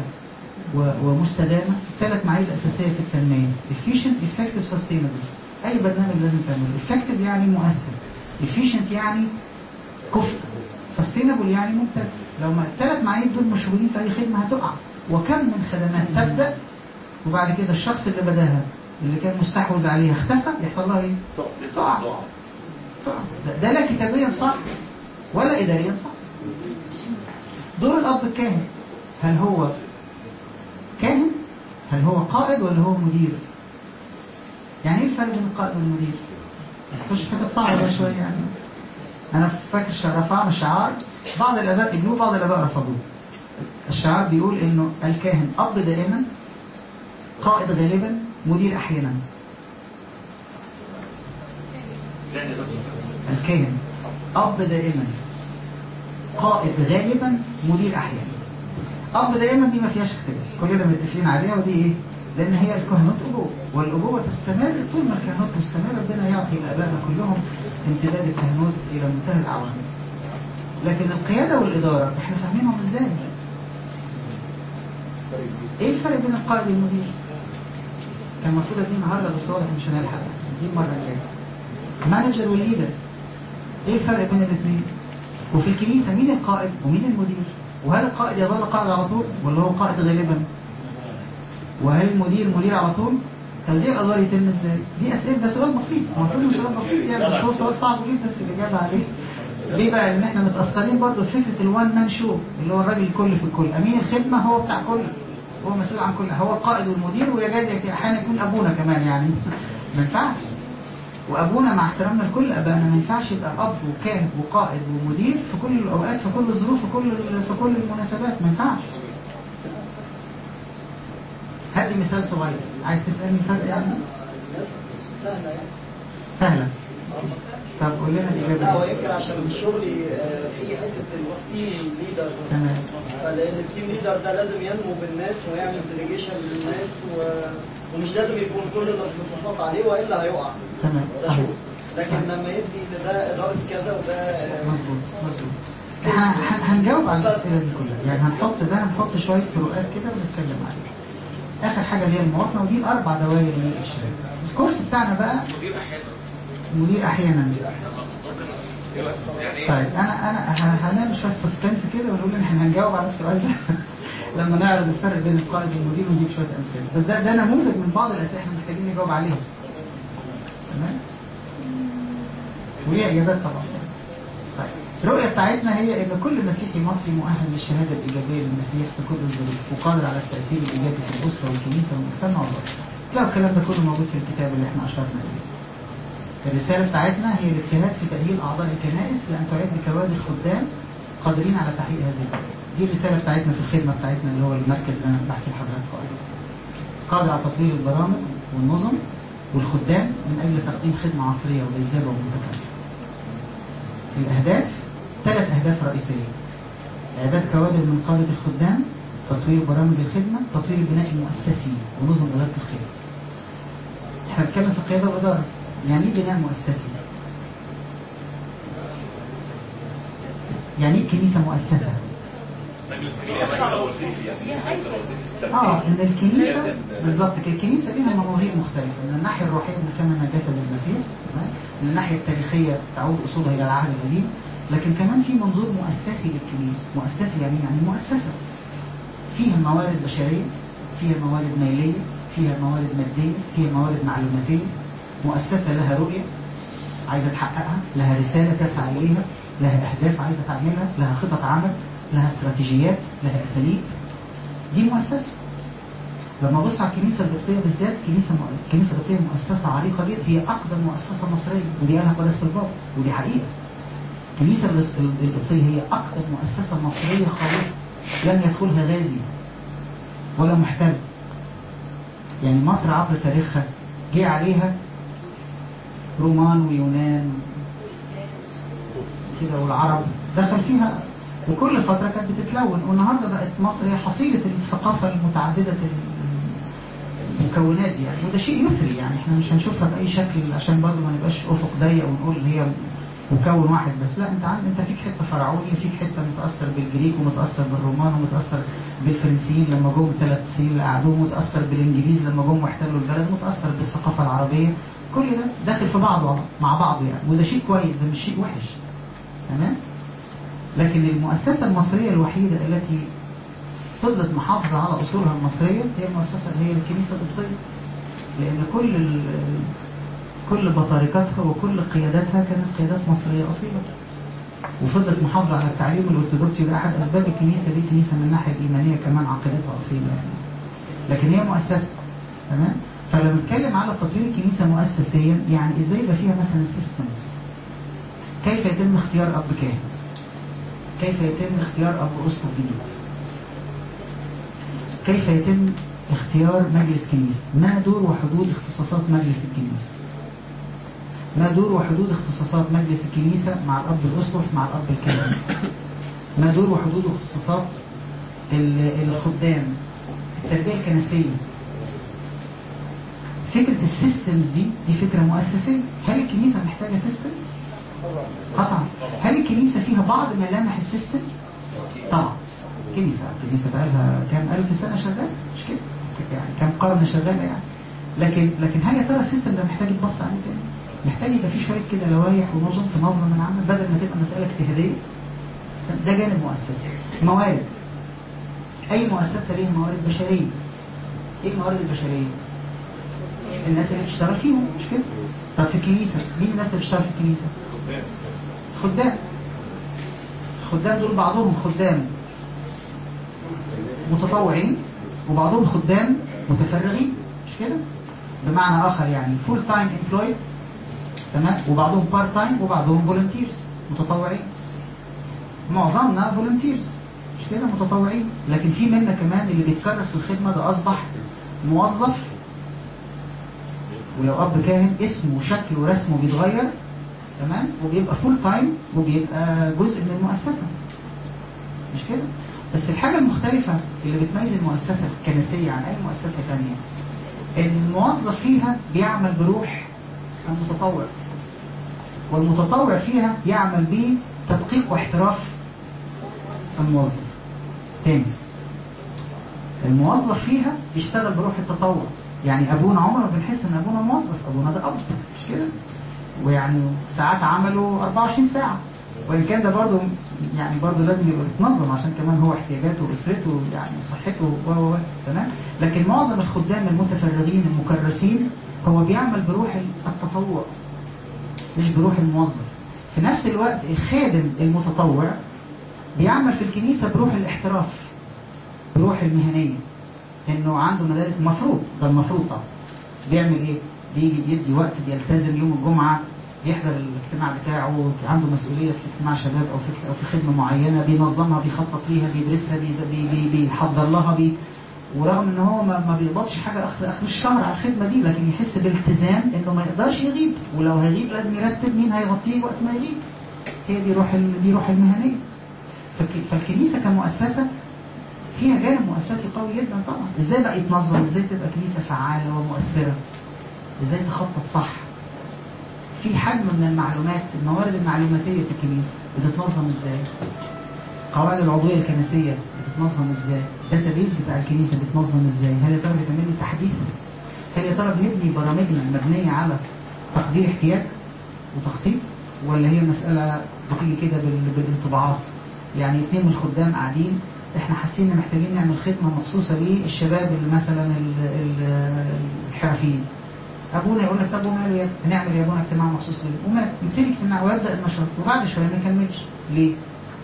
ومستدامه، الثلاث معايير الاساسيه في التنميه efficient effective sustainable. اي برنامج لازم تعمله effective يعني مؤثر، efficient يعني كفء، sustainable يعني ممتد. لو ما الثلاث معايير دول مشهورين في اي خدمه هتقع. وكم من خدمات تبدا وبعد كده الشخص اللي بداها اللي كان مستحوذ عليها اختفى، يحصل لها ايه؟ تقع. تقع. ده لا كتابيا صح ولا اداريا صح. دور الاب الكاهن، هل هو كاهن؟ هل هو قائد ولا هو مدير؟ يعني ايه الفرق بين القائد والمدير؟ مش فكرة صعبة شوية يعني. انا فاكر رفعنا شعار، بعض الاباء قبلوه بعض الاباء رفضوه. الشعار بيقول انه الكاهن اب دائما، قائد غالبا، مدير احيانا. الكاهن اب دائما، قائد غالبا، مدير احيانا. اب دائما دي ما فيهاش اختلاف، كلنا متفقين عليها، ودي ايه؟ لان هي الكهنوت ابوه، والابوه تستمر طول ما الكهنوت مستمر. ربنا يعطي لابائنا كلهم امتداد الكهنوت الى منتهى الاعوام. لكن القياده والاداره احنا فاهمينهم ازاي؟ ايه الفرق بين القائد والمدير؟ كان المفروض ادي النهارده بس واضح مش هنلحق، دي المره الجايه. مانجر والليدر، ايه الفرق بين الاثنين؟ وفي الكنيسه مين القائد ومين المدير؟ وهل القائد يظل قائد على طول ولا هو قائد غالبا؟ وهل المدير مدير على طول؟ توزيع الادوار يتم ازاي؟ دي اسئله، ده سؤال بسيط، المفروض انه سؤال بسيط يعني، بس هو سؤال صعب جدا في الاجابه عليه. ليه بقى؟ ان احنا متاثرين برضه بفكره الوان مان شو، اللي هو الراجل الكل في الكل، امين الخدمه هو بتاع كل، هو مسؤول عن كل، هو القائد والمدير، ويجاز احيانا يكون ابونا كمان يعني. ما ينفعش. وابونا مع احترامنا لكل ابائنا ما ينفعش يبقى اب وكاهن وقائد ومدير في كل الاوقات في كل الظروف في كل في كل المناسبات، ما ينفعش. هدي مثال صغير، عايز تسالني فرق يعني؟ سهله يعني سهله. طب قول لنا الاجابه. لا هو يمكن عشان شغلي في حته التيم ليدر. تمام. فلان التيم ليدر ده لازم ينمو بالناس ويعمل ديليجيشن للناس و... ومش لازم يكون كل الاختصاصات عليه والا هيقع. تمام. ده شغل. لكن لما يدي لده اداره كذا وده مظبوط مظبوط. هنجاوب على الاسئله دي كلها يعني، هنحط ده هنحط شويه فروقات كده ونتكلم عليها. اخر حاجه اللي هي المواطنه، ودي الاربع دوائر من الاشراف. الكورس بتاعنا بقى مدير احيانا مدير احيانا ممكن طيب انا انا ه- هنعمل شويه سسبنس كده ونقول ان احنا هنجاوب على السؤال ده لما نعرض الفرق بين القائد والمدير ونجيب شويه امثله، بس ده ده نموذج من بعض الاسئله احنا محتاجين نجاوب عليها. تمام؟ وليها اجابات طبعا. طيب الرؤيه بتاعتنا هي ان كل مسيحي مصري مؤهل للشهاده الايجابيه للمسيح في كل الظروف وقادر على التاثير الايجابي في الاسره والكنيسه والمجتمع والوطن. تلاقوا الكلام ده كله موجود في الكتاب اللي احنا اشرنا اليه. الرسالة بتاعتنا هي الاجتهاد في تأهيل أعضاء الكنائس لأن تعد كوادر خدام قادرين على تحقيق هذه القضية. دي الرسالة بتاعتنا في الخدمة بتاعتنا اللي هو المركز اللي أنا بحكي لحضراتكم عليه. قادر على تطوير البرامج والنظم والخدام من أجل تقديم خدمة عصرية وجذابة ومتكاملة. الأهداف ثلاث أهداف رئيسية: إعداد كوادر من قادة الخدام، تطوير برامج الخدمة، تطوير البناء المؤسسي ونظم إدارة الخدمة. احنا بنتكلم في القيادة والإدارة. يعني ايه بناء مؤسسي؟ يعني ايه كنيسة مؤسسة؟ اه ان الكنيسة بالظبط كده، الكنيسة ليها مناظير مختلفة. من الناحية الروحية بنفهمها جسد المسيح، تمام؟ من الناحية التاريخية تعود اصولها الى العهد القديم، لكن كمان في منظور مؤسسي للكنيسة. مؤسسي يعني يعني مؤسسة فيها موارد بشرية، فيها موارد مالية، فيها موارد مادية، فيها موارد معلوماتية. مؤسسة لها رؤية عايزة تحققها، لها رسالة تسعى إليها، لها أهداف عايزة تعملها، لها خطط عمل، لها استراتيجيات، لها أساليب. دي مؤسسة. لما بص على الكنيسة القبطية بالذات، كنيسة الكنيسة القبطية مؤسسة عريقة جدا، هي أقدم مؤسسة مصرية، ودي قالها قداسة البابا، ودي حقيقة. الكنيسة القبطية هي أقدم مؤسسة مصرية خالصة لم يدخلها غازي ولا محتل. يعني مصر عبر تاريخها جه عليها رومان ويونان كده والعرب دخل فيها، وكل فترة كانت بتتلون، والنهاردة بقت مصر هي حصيلة الثقافة المتعددة المكونات دي يعني، وده شيء يثري يعني. احنا مش هنشوفها بأي شكل عشان برضه ما نبقاش أفق ضيق ونقول هي مكون واحد بس. لا، انت عندك انت فيك حتة فرعوني، وفيك حتة متأثر بالجريك ومتأثر بالرومان ومتأثر بالفرنسيين لما جم الثلاث سنين اللي قعدوه، متأثر بالإنجليز لما جم واحتلوا البلد، متأثر بالثقافة العربية. كل ده داخل في بعضه مع بعضه يعني، وده شيء كويس، ده مش شيء وحش. تمام؟ لكن المؤسسة المصرية الوحيدة التي فضلت محافظة على أصولها المصرية هي المؤسسة هي الكنيسة القبطية، لأن كل ال... كل بطاركتها وكل قياداتها كانت قيادات مصرية أصيلة، وفضلت محافظة على التعليم الأرثوذكسي. ده أحد أسباب الكنيسة دي. كنيسة من الناحية الإيمانية كمان عقيدتها أصيلة يعني. لكن هي مؤسسة. تمام؟ فلما نتكلم على تطوير الكنيسة مؤسسيا، يعني إزاي يبقى فيها مثلا سيستمز. كيف يتم اختيار أب كاهن؟ كيف يتم اختيار أب أسقف جديد؟ كيف يتم اختيار مجلس كنيسة؟ ما دور وحدود اختصاصات مجلس الكنيسة؟ ما دور وحدود اختصاصات مجلس الكنيسة مع الأب الأسقف مع الأب الكاهن؟ ما دور وحدود اختصاصات الخدام؟ التربية الكنسية. فكرة السيستمز دي دي فكرة مؤسسية. هل الكنيسة محتاجة سيستمز؟ طبعا. هل الكنيسة فيها بعض ملامح السيستم؟ طبعا. كنيسة الكنيسة بقالها كام ألف سنة شغالة، مش كده؟ يعني كام قرن شغالة يعني. لكن لكن هل يا ترى السيستم ده محتاج يتبص عليه تاني؟ محتاج يبقى فيه شوية كده لوائح ونظم تنظم العمل بدل ما تبقى مسألة اجتهادية. ده جانب مؤسسي. موارد. أي مؤسسة ليها موارد بشرية. إيه الموارد البشرية؟ الناس اللي بتشتغل فيهم، مش كده؟ طب في الكنيسة مين الناس اللي بتشتغل في الكنيسة؟ خدام. الخدام دول بعضهم خدام متطوعين وبعضهم خدام متفرغين، مش كده؟ بمعنى آخر يعني فول تايم امبلويد، تمام؟ وبعضهم بارت تايم وبعضهم فولنتيرز متطوعين. معظمنا فولنتيرز، مش كده؟ متطوعين. لكن في منا كمان اللي بيتكرس الخدمة، ده أصبح موظف. ولو أب كاهن اسمه وشكله ورسمه بيتغير، تمام؟ وبيبقى فول تايم وبيبقى جزء من المؤسسة، مش كده؟ بس الحاجة المختلفة اللي بتميز المؤسسة الكنسية عن أي مؤسسة تانية إن الموظف فيها بيعمل بروح المتطوع، والمتطوع فيها يعمل بتدقيق واحتراف الموظف. تاني، الموظف فيها بيشتغل بروح التطوع. يعني أبونا عمره بنحس إن أبونا موظف، أبونا ده أب، مش كده؟ ويعني ساعات عمله أربعة وعشرين ساعة، وإن كان ده برضه يعني برضه لازم يبقى متنظم عشان كمان هو احتياجاته وأسرته يعني صحته و و تمام. لكن معظم الخدام المتفرغين المكرسين هو بيعمل بروح التطوع مش بروح الموظف. في نفس الوقت الخادم المتطوع بيعمل في الكنيسة بروح الاحتراف، بروح المهنية، إنه عنده مدارس مفروض، ده المفروض طبعا. بيعمل إيه؟ بيجي بيدي وقت، بيلتزم يوم الجمعة، بيحضر الاجتماع بتاعه، عنده مسؤولية في اجتماع شباب أو في أو في خدمة معينة، بينظمها، بيخطط ليها، بيدرسها، بي بي بيحضر لها بي ورغم إن هو ما, ما بيقبضش حاجة آخر آخر الشهر على الخدمة دي، لكن يحس بالالتزام إنه ما يقدرش يغيب، ولو هيغيب لازم يرتب مين هيغطيه وقت ما يغيب. هي دي روح دي روح المهنية. فالكنيسة كمؤسسة فيها جانب مؤسسي قوي جدا طبعا. ازاي بقى يتنظم؟ ازاي تبقى كنيسة فعالة ومؤثرة؟ ازاي تخطط صح؟ في حجم من المعلومات، الموارد المعلوماتية في الكنيسة بتتنظم ازاي؟ قواعد العضوية الكنسية بتتنظم ازاي؟ الداتابيز بتاع الكنيسة بتتنظم ازاي؟ هل يا ترى بتعمل لي تحديث؟ هل يا ترى بنبني برامجنا مبنية على تقدير احتياج وتخطيط، ولا هي مسألة بتيجي كده بالانطباعات؟ يعني اثنين من الخدام قاعدين، احنا حاسين ان محتاجين نعمل خدمة مخصوصة للشباب اللي مثلا الحرفيين. ابونا يقول لك طب وماله يا هنعمل يا ابونا اجتماع مخصوص ليه؟ وما يبتدي اجتماع ويبدا النشاط وبعد شويه ما يكملش. ليه؟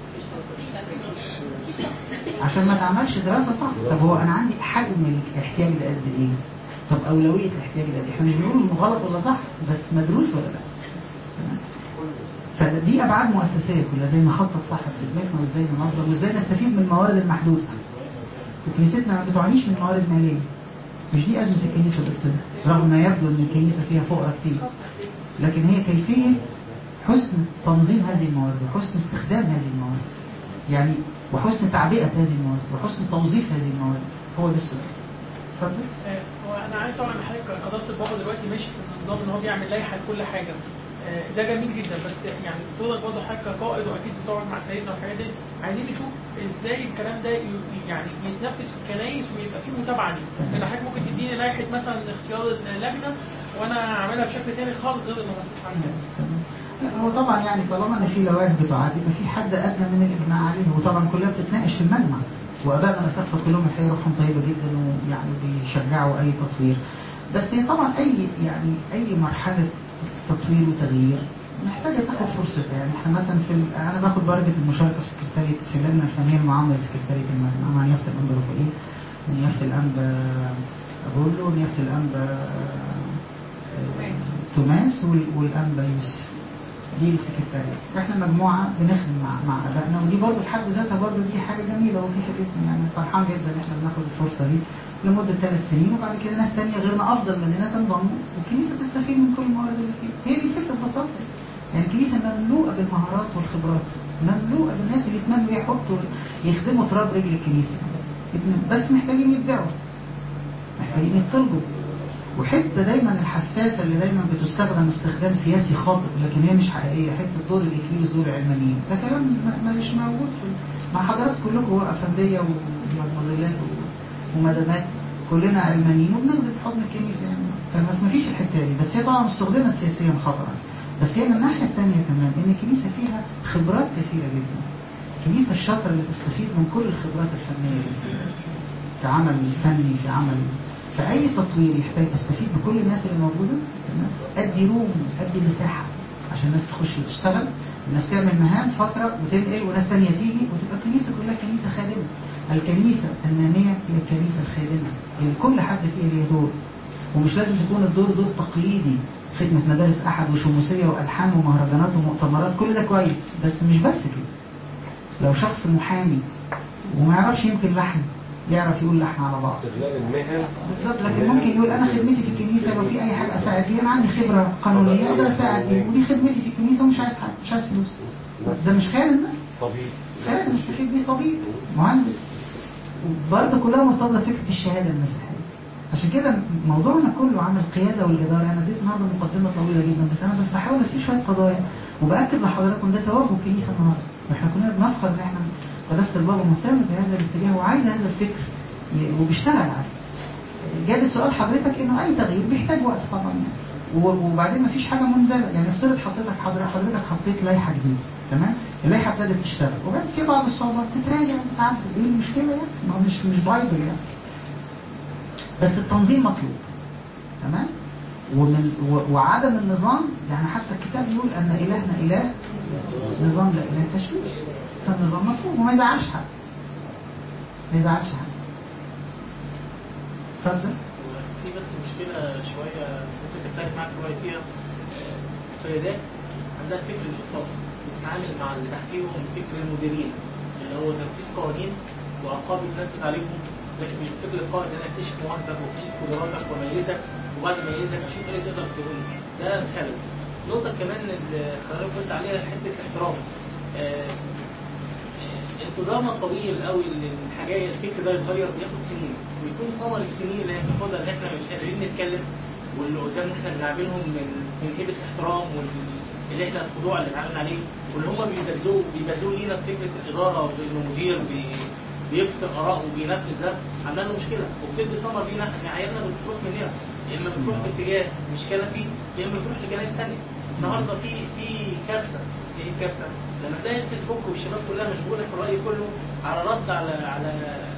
عشان ما تعملش دراسه صح. طب هو انا عندي حجم الاحتياج ده قد ايه؟ طب اولويه الاحتياج ده قد ايه؟ احنا مش بنقول انه غلط ولا صح، بس مدروس ولا لا؟ تمام. فدي ابعاد مؤسسيه كلها، زي نخطط صح في خدمتنا، وازاي ننظم، وازاي نستفيد من الموارد المحدوده. كنيستنا ما بتعانيش من موارد ماليه، مش دي أزمة الكنيسة بالطبع، رغم ما يبدو أن الكنيسة فيها فقراء كتير، لكن هي كيفية حسن تنظيم هذه الموارد، وحسن استخدام هذه الموارد، يعني وحسن تعبئة هذه الموارد، وحسن توظيف هذه الموارد. هو ده السؤال. اتفضل. هو أنا عارف طبعا حضرتك قداسة البابا دلوقتي ماشي في النظام إن هو بيعمل لائحة لكل حاجة، ده جميل جدا، بس يعني دورك برضه حضرتك كقائد واكيد بتقعد مع سيدنا والحاجات دي، عايزين نشوف ازاي الكلام ده يعني يتنفذ في الكنايس ويبقى فيه متابعه ليه. لان حضرتك ممكن تديني لائحه مثلا اختيار اللجنه وانا اعملها بشكل تاني خالص غير اللي مطلوب عندنا. لا هو طبعا يعني طالما ان في لوائح بتعاد يبقى في حد ادنى من الاجماع عليه، وطبعا كلها بتتناقش في المجمع، وابائنا الاساتذه كلهم الحقيقه روحهم طيبه جدا ويعني بيشجعوا اي تطوير. بس هي طبعا اي يعني اي مرحله تطوير وتغيير محتاجه تاخد فرصتها. يعني احنا مثلا في ال... انا باخد درجه المشاركه في سكرتاريه في اللجنه الفنيه المعامله لسكرتاريه المجمع مع نيافه الانبا رفائيل ونيافه الانبا ابولو ونيافه الانبا توماس والانبا يوسف. دي السكرتاريه. احنا مجموعه بنخدم مع مع ابائنا، ودي برضه في حد ذاتها برضه دي حاجه جميله وفي جدا. يعني فرحان جدا ان احنا بناخد الفرصه دي لمده ثلاث سنين، وبعد كده ناس ثانيه غيرنا افضل مننا تنضم والكنيسه تستفيد من كل الموارد اللي فيها. هي دي الفكره ببساطه. يعني الكنيسه مملوءه بالمهارات والخبرات، مملوءه بالناس اللي يتمنوا يحطوا يخدموا تراب رجل الكنيسه، بس محتاجين يبدعوا، محتاجين يطلبوا. وحته دايما الحساسه اللي دايما بتستخدم استخدام سياسي خاطئ لكن هي مش حقيقيه، حته دور الاكليروس دور العلمانيين، ده كلام مش موجود في مع حضرات كلكم افنديه ومظلات ومدامات، كلنا علمانيين وبنخدم في حضن الكنيسه. يعني فما فيش الحته دي، بس هي طبعا استخدمت سياسيا خطأ. بس هي من الناحيه الثانيه كمان ان الكنيسه فيها خبرات كثيره جدا. الكنيسه الشاطره اللي تستفيد من كل الخبرات الفنيه اللي فيها في عمل فني، في عمل في اي تطوير يحتاج استفيد بكل الناس اللي موجوده. تمام. ادي روم، ادي مساحه عشان الناس تخش وتشتغل، الناس تعمل مهام فتره وتنقل وناس ثانيه تيجي، وتبقى الكنيسه كلها كنيسه خادمه. الكنيسه الناميه هي الكنيسه الخادمه اللي كل حد فيها ليه دور، ومش لازم تكون الدور دور تقليدي، خدمه مدارس احد وشموسيه والحان ومهرجانات ومؤتمرات، كل ده كويس، بس مش بس كده. لو شخص محامي وما يعرفش يمكن لحن، يعرف يقول لحن على بعض استغلال المهن بالظبط، لكن ممكن يقول انا خدمتي في الكنيسه لو في اي حاجه اساعد بيها، انا عندي خبره قانونيه اقدر اساعد بيها، ودي خدمتي في الكنيسه ومش عايز حاجه، مش عايز فلوس. ده مش خادم، ده طبيب خادم مستفيد بيه، طبيب، مهندس. وبرضه كلها مرتبطه بفكره الشهاده المسيحيه. عشان كده موضوعنا كله عن القياده والاداره. انا اديت النهارده مقدمه طويله جدا، بس انا بس بحاول اسير شويه قضايا وباكد لحضراتكم ده توجه الكنيسه النهارده. واحنا كنا بنفخر ان احنا قداسه البابا مهتم بهذا الاتجاه وعايز هذا الفكر وبيشتغل عليه. جابت سؤال حضرتك انه اي تغيير بيحتاج وقت طبعا، وبعدين مفيش حاجه منزله. يعني افترض حضرتك حضرتك حطيت لائحه جديده، تمام؟ اللائحه ابتدت تشتغل وبعدين في بعض الصعوبات تتراجع وتتعدل، ايه المشكله يعني؟ ما هو مش مش بايبل يعني. بس التنظيم مطلوب، تمام؟ ومن وعدم النظام، يعني حتى الكتاب يقول ان الهنا اله نظام لا اله تشويش. فالنظام مطلوب وما يزعلش حد، ما يزعلش حد. اتفضل. في بس مشكله شويه ممكن تختلف معاك شويه فيها. القيادات عندها فكر الاقتصاد، بتتعامل مع اللي تحتيهم فكر المديرين اللي هو تنفيذ قوانين وعقاب يتنفذ عليهم، لكن مش بفكر القائد ان انا اكتشف مواهبك واكتشف قدراتك واميزك وبعد ما اميزك اشوف ايه تقدر تقوله. ده خلل. نقطه كمان اللي حضرتك قلت عليها حته الاحترام. آه انتظارنا الطويل قوي للحاجات الفكر ده يتغير بياخد سنين، ويكون ثمر السنين اللي هي بتاخدها ان احنا مش قادرين نتكلم، واللي قدامنا احنا بنعاملهم من من هيبه الاحترام واللي احنا الخضوع اللي اتعاملنا عليه، واللي هم بيبدلوه بيبدلوه لينا بفكره الاداره وانه مدير بي بيكسر اراءه وبينفذ ده، عملنا له مشكله وبتدي ثمر لينا ان عيالنا بتروح مننا، يا اما بتروح باتجاه مش كنسي يا اما بتروح لكنايس ثانيه. النهارده في في كارثه. ايه كارثه؟ لما تلاقي الفيسبوك والشباب كلها مشغوله في الراي كله على رد على على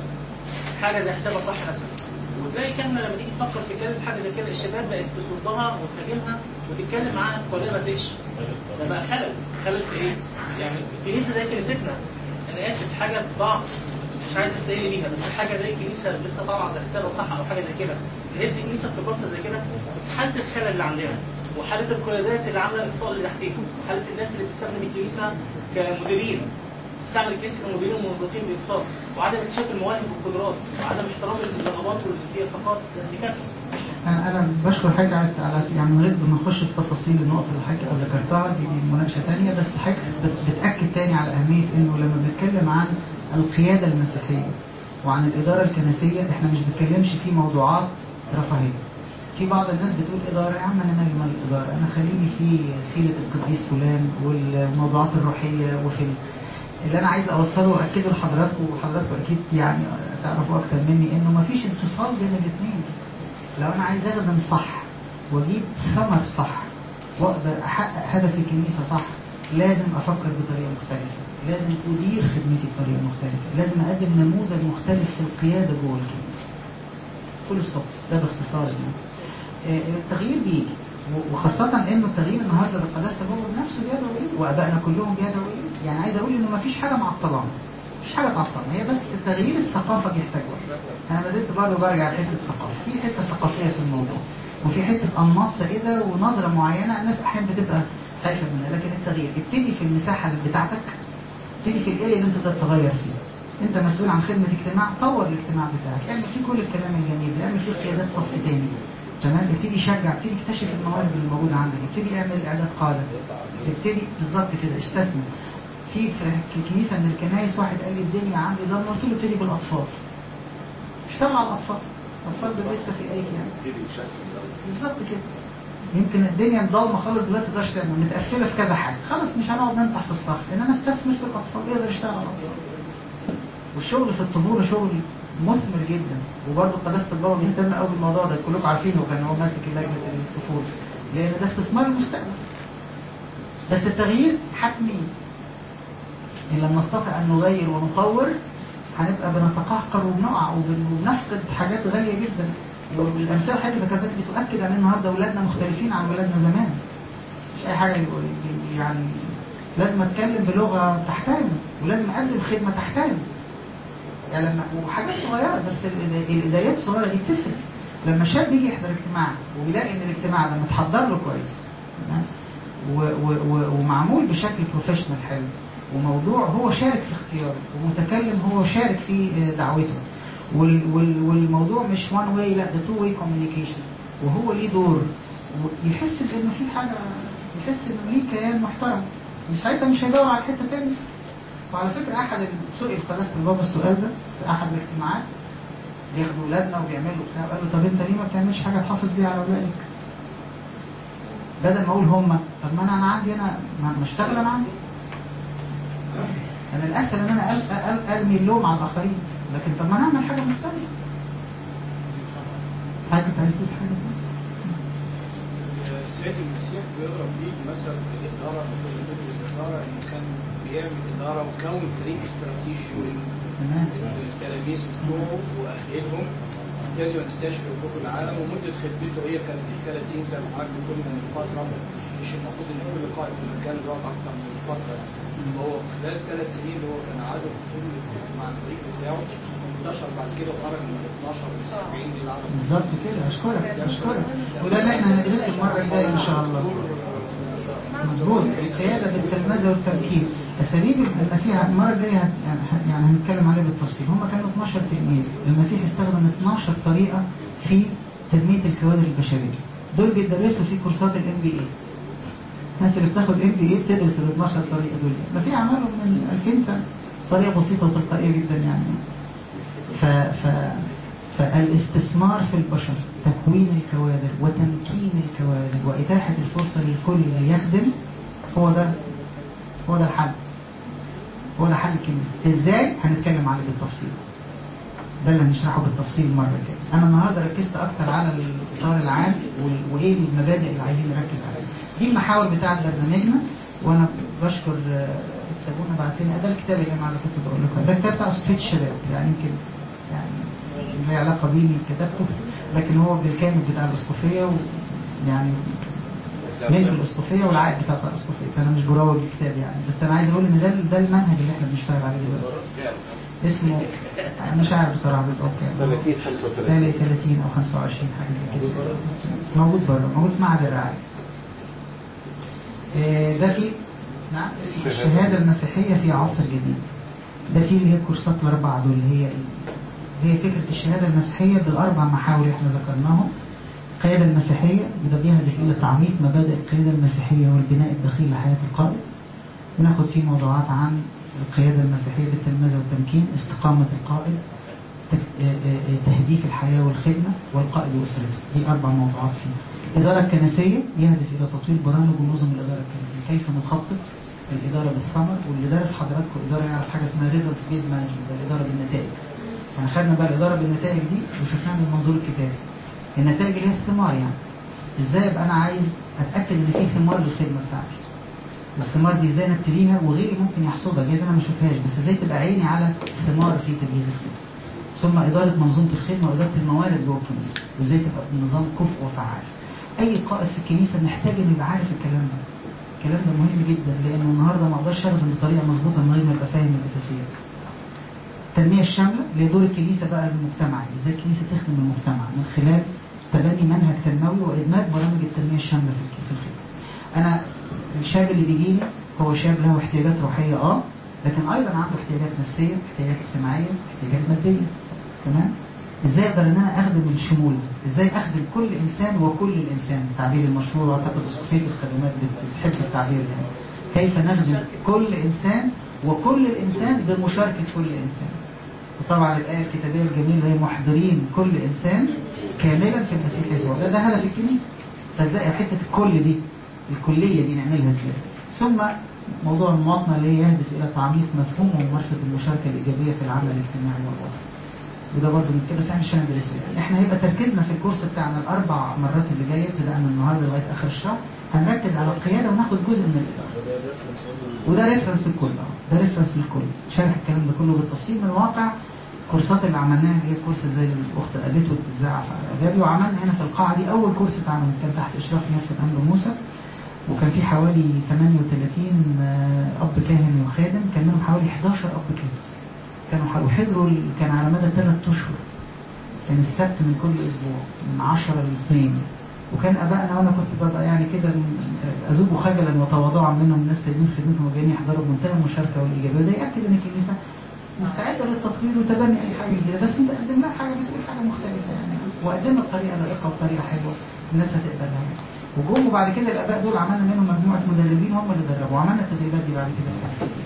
حاجه زي حسابها صح مثلا، وتلاقي كلمه لما تيجي تفكر في كلمه حاجه زي كده الشباب بقت تصدها وتهاجمها وتتكلم معاها بطريقه ما تقش. ده بقى خلل. خلل في ايه؟ يعني الكنيسه زي كنيستنا، انا اسف حاجه ضعف مش عايز استقل بيها، بس حاجه زي الكنيسه لسه طالعه زي حسابها صح او حاجه زي كده تهز الكنيسه بتبص زي كده. بس حاله الخلل اللي عندنا وحاله القيادات اللي عامله الاقصاء اللي تحتيهم وحاله الناس اللي بتستخدم الكنيسه كمديرين، بتستعمل الكنيسه كمديرين وموظفين باقصاء، وعدم اكتشاف المواهب والقدرات وعدم احترام الرغبات والارتقاءات، دي كارثه. انا انا بشكر حضرتك على يعني من غير ما نخش في تفاصيل النقط اللي حضرتك ذكرتها دي, دي مناقشه ثانيه، بس حضرتك بتاكد ثاني على اهميه انه لما بنتكلم عن القياده المسيحيه وعن الاداره الكنسيه احنا مش بنتكلمش في موضوعات رفاهيه. في بعض الناس بتقول اداره، يا عم انا مالي مال الاداره، انا خليني في سيره القديس فلان والموضوعات الروحيه وفي اللي انا عايز اوصله واكده لحضراتكم، وحضراتكم اكيد يعني تعرفوا اكتر مني انه ما فيش انفصال بين الاثنين. لو انا عايز اخدم صح واجيب ثمر صح واقدر احقق هدف الكنيسه صح، لازم افكر بطريقه مختلفه، لازم ادير خدمتي بطريقه مختلفه، لازم اقدم نموذج مختلف في القياده جوه الكنيسه. فول ستوب. ده باختصار يعني. التغيير بيجي، وخاصة انه التغيير النهارده بالقداسة البابا بنفسه بيدعو ايه، وابائنا كلهم بيدعوا ايه. يعني عايز اقول انه ما فيش حاجة معطلة، مفيش حاجة تعطلة، هي بس تغيير الثقافة بيحتاج وقت. انا ما زلت برضه برجع لحتة الثقافة، في حتة ثقافية في الموضوع، وفي حتة انماط سائدة ونظرة معينة الناس احيانا بتبقى خايفة منها، لكن التغيير ابتدي في المساحة بتاعتك، ابتدي في الاريا اللي انت تقدر تغير فيه. انت مسؤول عن خدمة اجتماع، طور الاجتماع بتاعك، اعمل فيه كل الكلام الجميل ده، اعمل فيه قيادات صف تاني، تمام؟ ابتدي شجع، ابتدي اكتشف المواهب اللي موجوده عندك، ابتدي اعمل اعداد قاده، ابتدي بالظبط كده استثمر. في في كنيسه من الكنائس واحد قال لي الدنيا عندي ضلمه، قلت له ابتدي بالاطفال. اشتغل على الاطفال، الاطفال دول لسه في ايديك يعني. بالظبط كده. يمكن الدنيا ضلمه خالص دلوقتي ما تقدرش تعمل، متقفله في كذا حاجه، خلاص مش هنقعد ننطح في الصخر، انما استثمر في الاطفال، يقدر يشتغل على الاطفال. والشغل في الطفوله شغل مثمر جدا، وبرضه قداسه البابا بيهتم قوي بالموضوع ده، كلكم عارفينه، كان هو ماسك لجنه الطفوله، لان ده استثمار المستقبل. بس التغيير حتمي. ان لم نستطع ان نغير ونطور هنبقى بنتقهقر وبنقع وبنفقد حاجات غاليه جدا. والامثله حاجه ذكرتك بتؤكد ان النهارده اولادنا مختلفين عن اولادنا زمان. مش اي حاجه يقول يعني لازم اتكلم بلغه تحترم، ولازم اقدم خدمه تحترم. يعني لما وحاجات صغيره بس الاداريات الصغيره دي بتفرق. لما شاب يجي يحضر اجتماع وبيلاقي ان الاجتماع ده متحضر له كويس ومعمول بشكل بروفيشنال حلو، وموضوع هو شارك في اختياره، ومتكلم هو شارك في دعوته، والموضوع مش وان واي، لا ده تو واي كوميونيكيشن، وهو ليه دور، ويحس بانه في حاجه، يحس انه ليه كيان محترم، مش ساعتها مش هيدور على حته ثانيه. وعلى فكره احد سئل قداسه البابا السؤال ده في احد الاجتماعات، بياخدوا اولادنا وبيعملوا بتاع، قال له طب انت ليه ما بتعملش حاجه تحافظ بيها على اولادك؟ بدل ما اقول هم، طب ما انا انا عندي انا ما اشتغل انا عندي. انا الاسهل ان انا ارمي اللوم على الاخرين، لكن طب ما انا اعمل حاجه مختلفه. حاجه كنت عايز تقول حاجه؟ سيد المسيح بيضرب بيه مثل الإدارة مثل فكر الإدارة إنه كان بيعمل إدارة وكون فريق استراتيجي من التلاميذ بتوعه وأهلهم ابتدوا ينتشروا في العالم، ومدة خدمته هي كانت ثلاثين سنة معاك بكل من الفترة، مش المفروض إن كل قائد في المكان يقعد أكثر من الفترة. هو خلال ثلاث سنين اللي هو كان عدد كل مع الفريق بتاعه انتشر بعد كده وخرج من اثناشر ل سبعين دي العدد. بالظبط كده. اشكرك اشكرك وده اللي احنا هندرسه المره الجايه ان شاء الله. مظبوط. القياده بالتلمذه والتمكين. اساليب المسيح المره الجايه يعني هنتكلم عليه بالتفصيل. هم كانوا اثناشر تلميذ، المسيح استخدم اثناشر طريقه في تنميه الكوادر البشريه. دول بيدرسوا في كورسات الام بي اي. الناس اللي بتاخد ام بي اي بتدرس ال اثناشر طريقه دول. المسيح عملهم من ألفين سنه طريقه بسيطه وتلقائيه جدا يعني. ف... ف... فالاستثمار في البشر، تكوين الكوادر وتمكين الكوادر وإتاحة الفرصة للكل يخدم، هو ده هو ده الحل. هو ده حل الكنيسة. ازاي؟ هنتكلم عليه بالتفصيل. ده اللي هنشرحه بالتفصيل المرة الجاية. انا النهارده ركزت اكتر على الاطار العام وايه المبادئ اللي عايزين نركز عليها. دي المحاور بتاعت برنامجنا، وانا بشكر سابونا بعت لنا ده الكتاب اللي انا كنت بقول لكم. ده كتاب بتاع صفية الشباب، يعني يمكن يعني له علاقه بيه كتابته، لكن هو بالكامل بتاع الاسقفيه، ويعني ملك الاسقفيه والعائد بتاع الاسقفيه، فانا مش بروج الكتاب يعني، بس انا عايز اقول ان ده ده المنهج اللي احنا بنشتغل عليه دلوقتي. اسمه مش عارف بصراحه بالظبط يعني ثلاثين او خمسة وعشرين حاجه زي كده، موجود بره، موجود في معهد الرعايه. ده في نعم الشهاده المسيحيه في عصر جديد. ده في اللي هي الكورسات الاربعه دول، اللي هي هي فكره الشهاده المسيحيه بالاربع محاور اللي احنا ذكرناهم. القياده المسيحيه وده بيهدف الى تعميق مبادئ القياده المسيحيه والبناء الداخلي لحياه القائد. بناخد فيه موضوعات عن القياده المسيحيه بالتلمذه والتمكين، استقامه القائد، تهديف الحياه والخدمه، والقائد واسرته. دي اربع موضوعات فيه. الاداره الكنسيه يهدف الى تطوير برامج ونظم الاداره الكنسيه، كيف نخطط الاداره بالثمر. واللي دارس حضراتكم اداره يعرف حاجه اسمها ريزلتس بيز مانجمنت، الاداره بالنتائج. احنا خدنا بقى الاداره بالنتائج دي وشفناها من المنظور الكتابي. النتائج اللي هي الثمار، يعني ازاي ابقى انا عايز اتاكد ان في ثمار للخدمه بتاعتي، والثمار دي ازاي نبتديها وغيري ممكن يحصدها، جايز انا ما اشوفهاش، بس ازاي تبقى عيني على ثمار في تجهيز الخدمه. ثم اداره منظومه الخدمه واداره الموارد جوه الكنيسه، وازاي تبقى النظام كفء وفعال. اي قائد في الكنيسه محتاج انه يبقى عارف الكلام ده. الكلام ده مهم جدا، لانه النهارده ما اقدرش اخدم بطريقه مظبوطه من غير ما ابقى فاهم الاساسيات. التنميه الشامله اللي دور الكنيسه بقى المجتمعي، ازاي الكنيسه تخدم المجتمع من خلال تبني منهج تنموي وادماج برامج التنميه الشامله في الخدمه. انا الشاب اللي بيجي لي هو شاب له احتياجات روحيه اه لكن ايضا عنده احتياجات نفسيه، احتياجات اجتماعيه، احتياجات ماديه. تمام؟ ازاي اقدر ان انا اخدم الشمول؟ ازاي اخدم كل انسان وكل الانسان؟ تعبير المشهور، واعتقد صفيه الخدمات بتحب التعبير ده. كيف نخدم كل انسان وكل الانسان بمشاركه كل انسان. وطبعا الايه الكتابيه الجميله هي محضرين كل انسان كاملا في المسيح يسوع. ده ده هدف الكنيسه. فازاي حته الكل دي، الكليه دي نعملها ازاي؟ ثم موضوع المواطنه اللي هي يهدف الى تعميق مفهوم وممارسه المشاركه الايجابيه في العمل الاجتماعي والوطني. وده برضه من كده، بس احنا مش هندرسه يعني. احنا هيبقى تركيزنا في الكورس بتاعنا الاربع مرات اللي جايه ابتداء من النهارده لغايه اخر الشهر هنركز على القياده وناخد جزء من الاداره. وده ريفرنس للكل اه ده ريفرنس للكل. شارح الكلام ده كله بالتفصيل من واقع الكورسات اللي عملناها، اللي هي كورس زي الاخت قالته بتتذاع في اجابي، وعملنا هنا في القاعه دي اول كورس اتعمل كان تحت اشراف نفس الامر موسى، وكان في حوالي ثمانية وثلاثين اب كاهن وخادم، كان منهم حوالي احد عشر اب كاهن كانوا حضروا. كان على مدى ثلاث اشهر، كان السبت من كل اسبوع من عشرة لاثنين، وكان ابائنا وانا كنت ببقى يعني كده اذوب خجلا وتواضعا منهم، الناس سايبين خدمتهم وجايين يحضروا بمنتهى المشاركه والايجابيه. وده ياكد ان الكنيسه مستعده للتطوير وتبني اي حاجه جديده، بس انت قدم لها حاجه بتقول حاجه مختلفه يعني، وقدمها بطريقه لائقه وبطريقه حلوه الناس هتقبلها يعني. وجم وبعد كده الاباء دول عملنا منهم مجموعه مدربين هم اللي دربوا، وعملنا التدريبات دي بعد كده في الحلقه.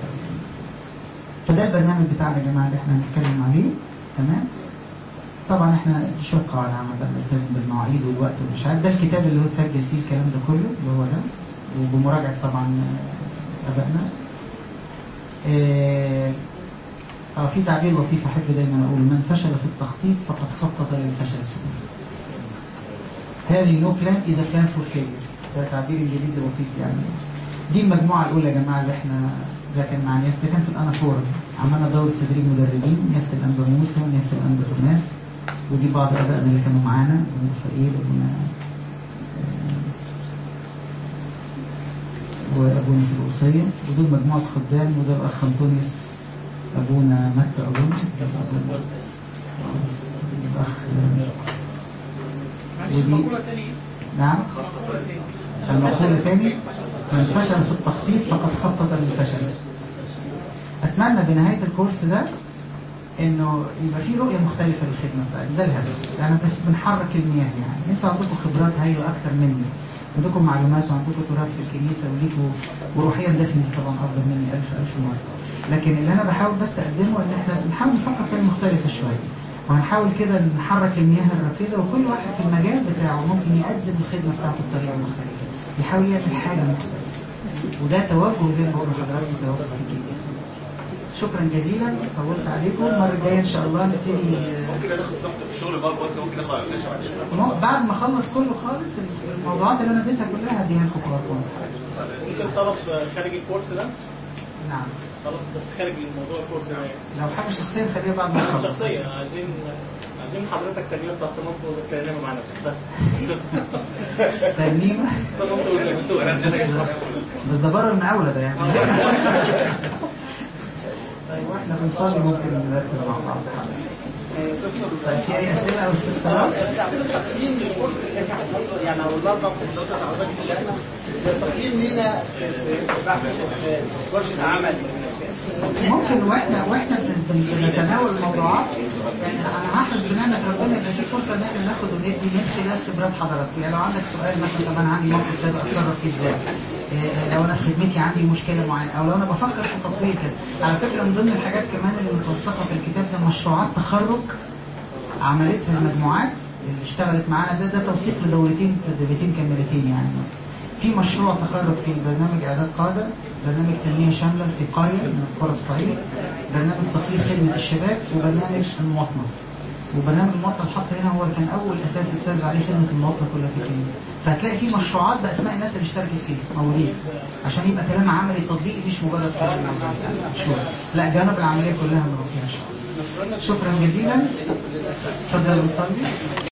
فده البرنامج بتاعنا يا جماعه اللي احنا هنتكلم عليه. تمام؟ طبعا احنا شويه قواعد عامه بنلتزم بالمواعيد والوقت ومش عارف. ده الكتاب اللي هو اتسجل فيه الكلام ده كله اللي هو ده، وبمراجعه طبعا ابائنا. اه, آه في تعبير لطيف احب دايما اقول: من فشل في التخطيط فقد خطط للفشل. هذه no plan is a plan for failure. ده تعبير انجليزي لطيف يعني. دي المجموعه الاولى يا جماعه اللي احنا ده كان مع نيافه، ده كان في الانافورا، عملنا دوره تدريب مدربين، نيافه الانبا موسى ونيافه الانبا توماس، ودي بعض ابائنا اللي كانوا معانا، ابونا فقير وابونا وابونا في القصيه، ودول مجموعه خدام، وده الاخ انطونيوس ابونا متى اظن، الاخ ودي نعم المقولة تاني، من فشل في التخطيط فقد خطط للفشل. أتمنى بنهاية الكورس ده إنه يبقى فيه رؤية مختلفة للخدمة بتاعتي، ده الهدف. يعني بس بنحرك المياه، يعني أنتوا عندكم خبرات هايلة أكتر مني، عندكم معلومات وعندكم تراث في الكنيسة وليكوا وروحيا داخلي طبعا أفضل مني ألف ألف مرة. لكن اللي أنا بحاول بس أقدمه إن إحنا بنحاول نفكر بطريقة مختلفة شوية، وهنحاول كده نحرك المياه الراكده، وكل واحد في المجال بتاعه ممكن يقدم الخدمه بتاعته بطريقه مختلفه، يحاول يعمل حاجه مختلفه، وده توجه زي ما بقول لحضراتكم توجه في الكنيسه. شكرا جزيلا، طولت عليكم. المره الجايه ان شاء الله نبتدي. ممكن ادخل ضغط في الشغل برضه، ممكن ادخل على الفلاشه بعد كده بعد ما اخلص كله خالص، الموضوعات اللي انا اديتها كلها هديها لكم في ارقام. ممكن طلب خارج الكورس ده؟ نعم خلاص، بس خارج الموضوع الكورس ده لو حاجه شخصيه خليها بعد ما نخلص. شخصيه عايزين عايزين حضرتك ترنيمه بتاعت صمامته وتكلموا معانا بس. ترنيمه صمامته وتكلموا بس ده بره المقاوله ده يعني. طيب واحنا بنصلي ممكن نركز مع بعض. طيب في اي اسئله او استفسارات؟ تقييم للكورس اللي احنا هنحضره يعني، او الاربع محاضرات اللي حضرتك بتشاركنا زي تقييم لينا في بحث ورشه عمل. ممكن واحنا واحنا بنتناول الموضوعات يعني انا هحرص بنعمه ربنا يبقى في فرصه ان احنا ناخد وندي من خلال خبرات حضراتكم. يعني لو عندك سؤال مثلا، طب انا عندي موقف كذا اتصرف فيه ازاي؟ لو انا في خدمتي عندي مشكله معينه، او لو انا بفكر في تطبيق كذا. على فكره من ضمن الحاجات كمان اللي متوثقه في الكتاب ده مشروعات تخرج عملتها المجموعات اللي اشتغلت معانا. ده ده توثيق لدورتين تدريبتين كاملتين يعني. في مشروع تخرج في برنامج اعداد قاده، برنامج تنميه شامله في قريه من قرى الصعيد، برنامج تطوير خدمه الشباب، وبرنامج المواطنه. وبرنامج المواطنه اتحط هنا هو كان اول اساس اتسرد عليه خدمه المواطنه كلها في الكنيسه. فهتلاقي في مشروعات باسماء الناس اللي اشتركت فيه موجودين، عشان يبقى كلام عملي تطبيقي مش مجرد كلام نظري. لا، جانب العمليه كلها مغطيه ان شاء الله. شكرا جزيلا. تفضلوا نصلي.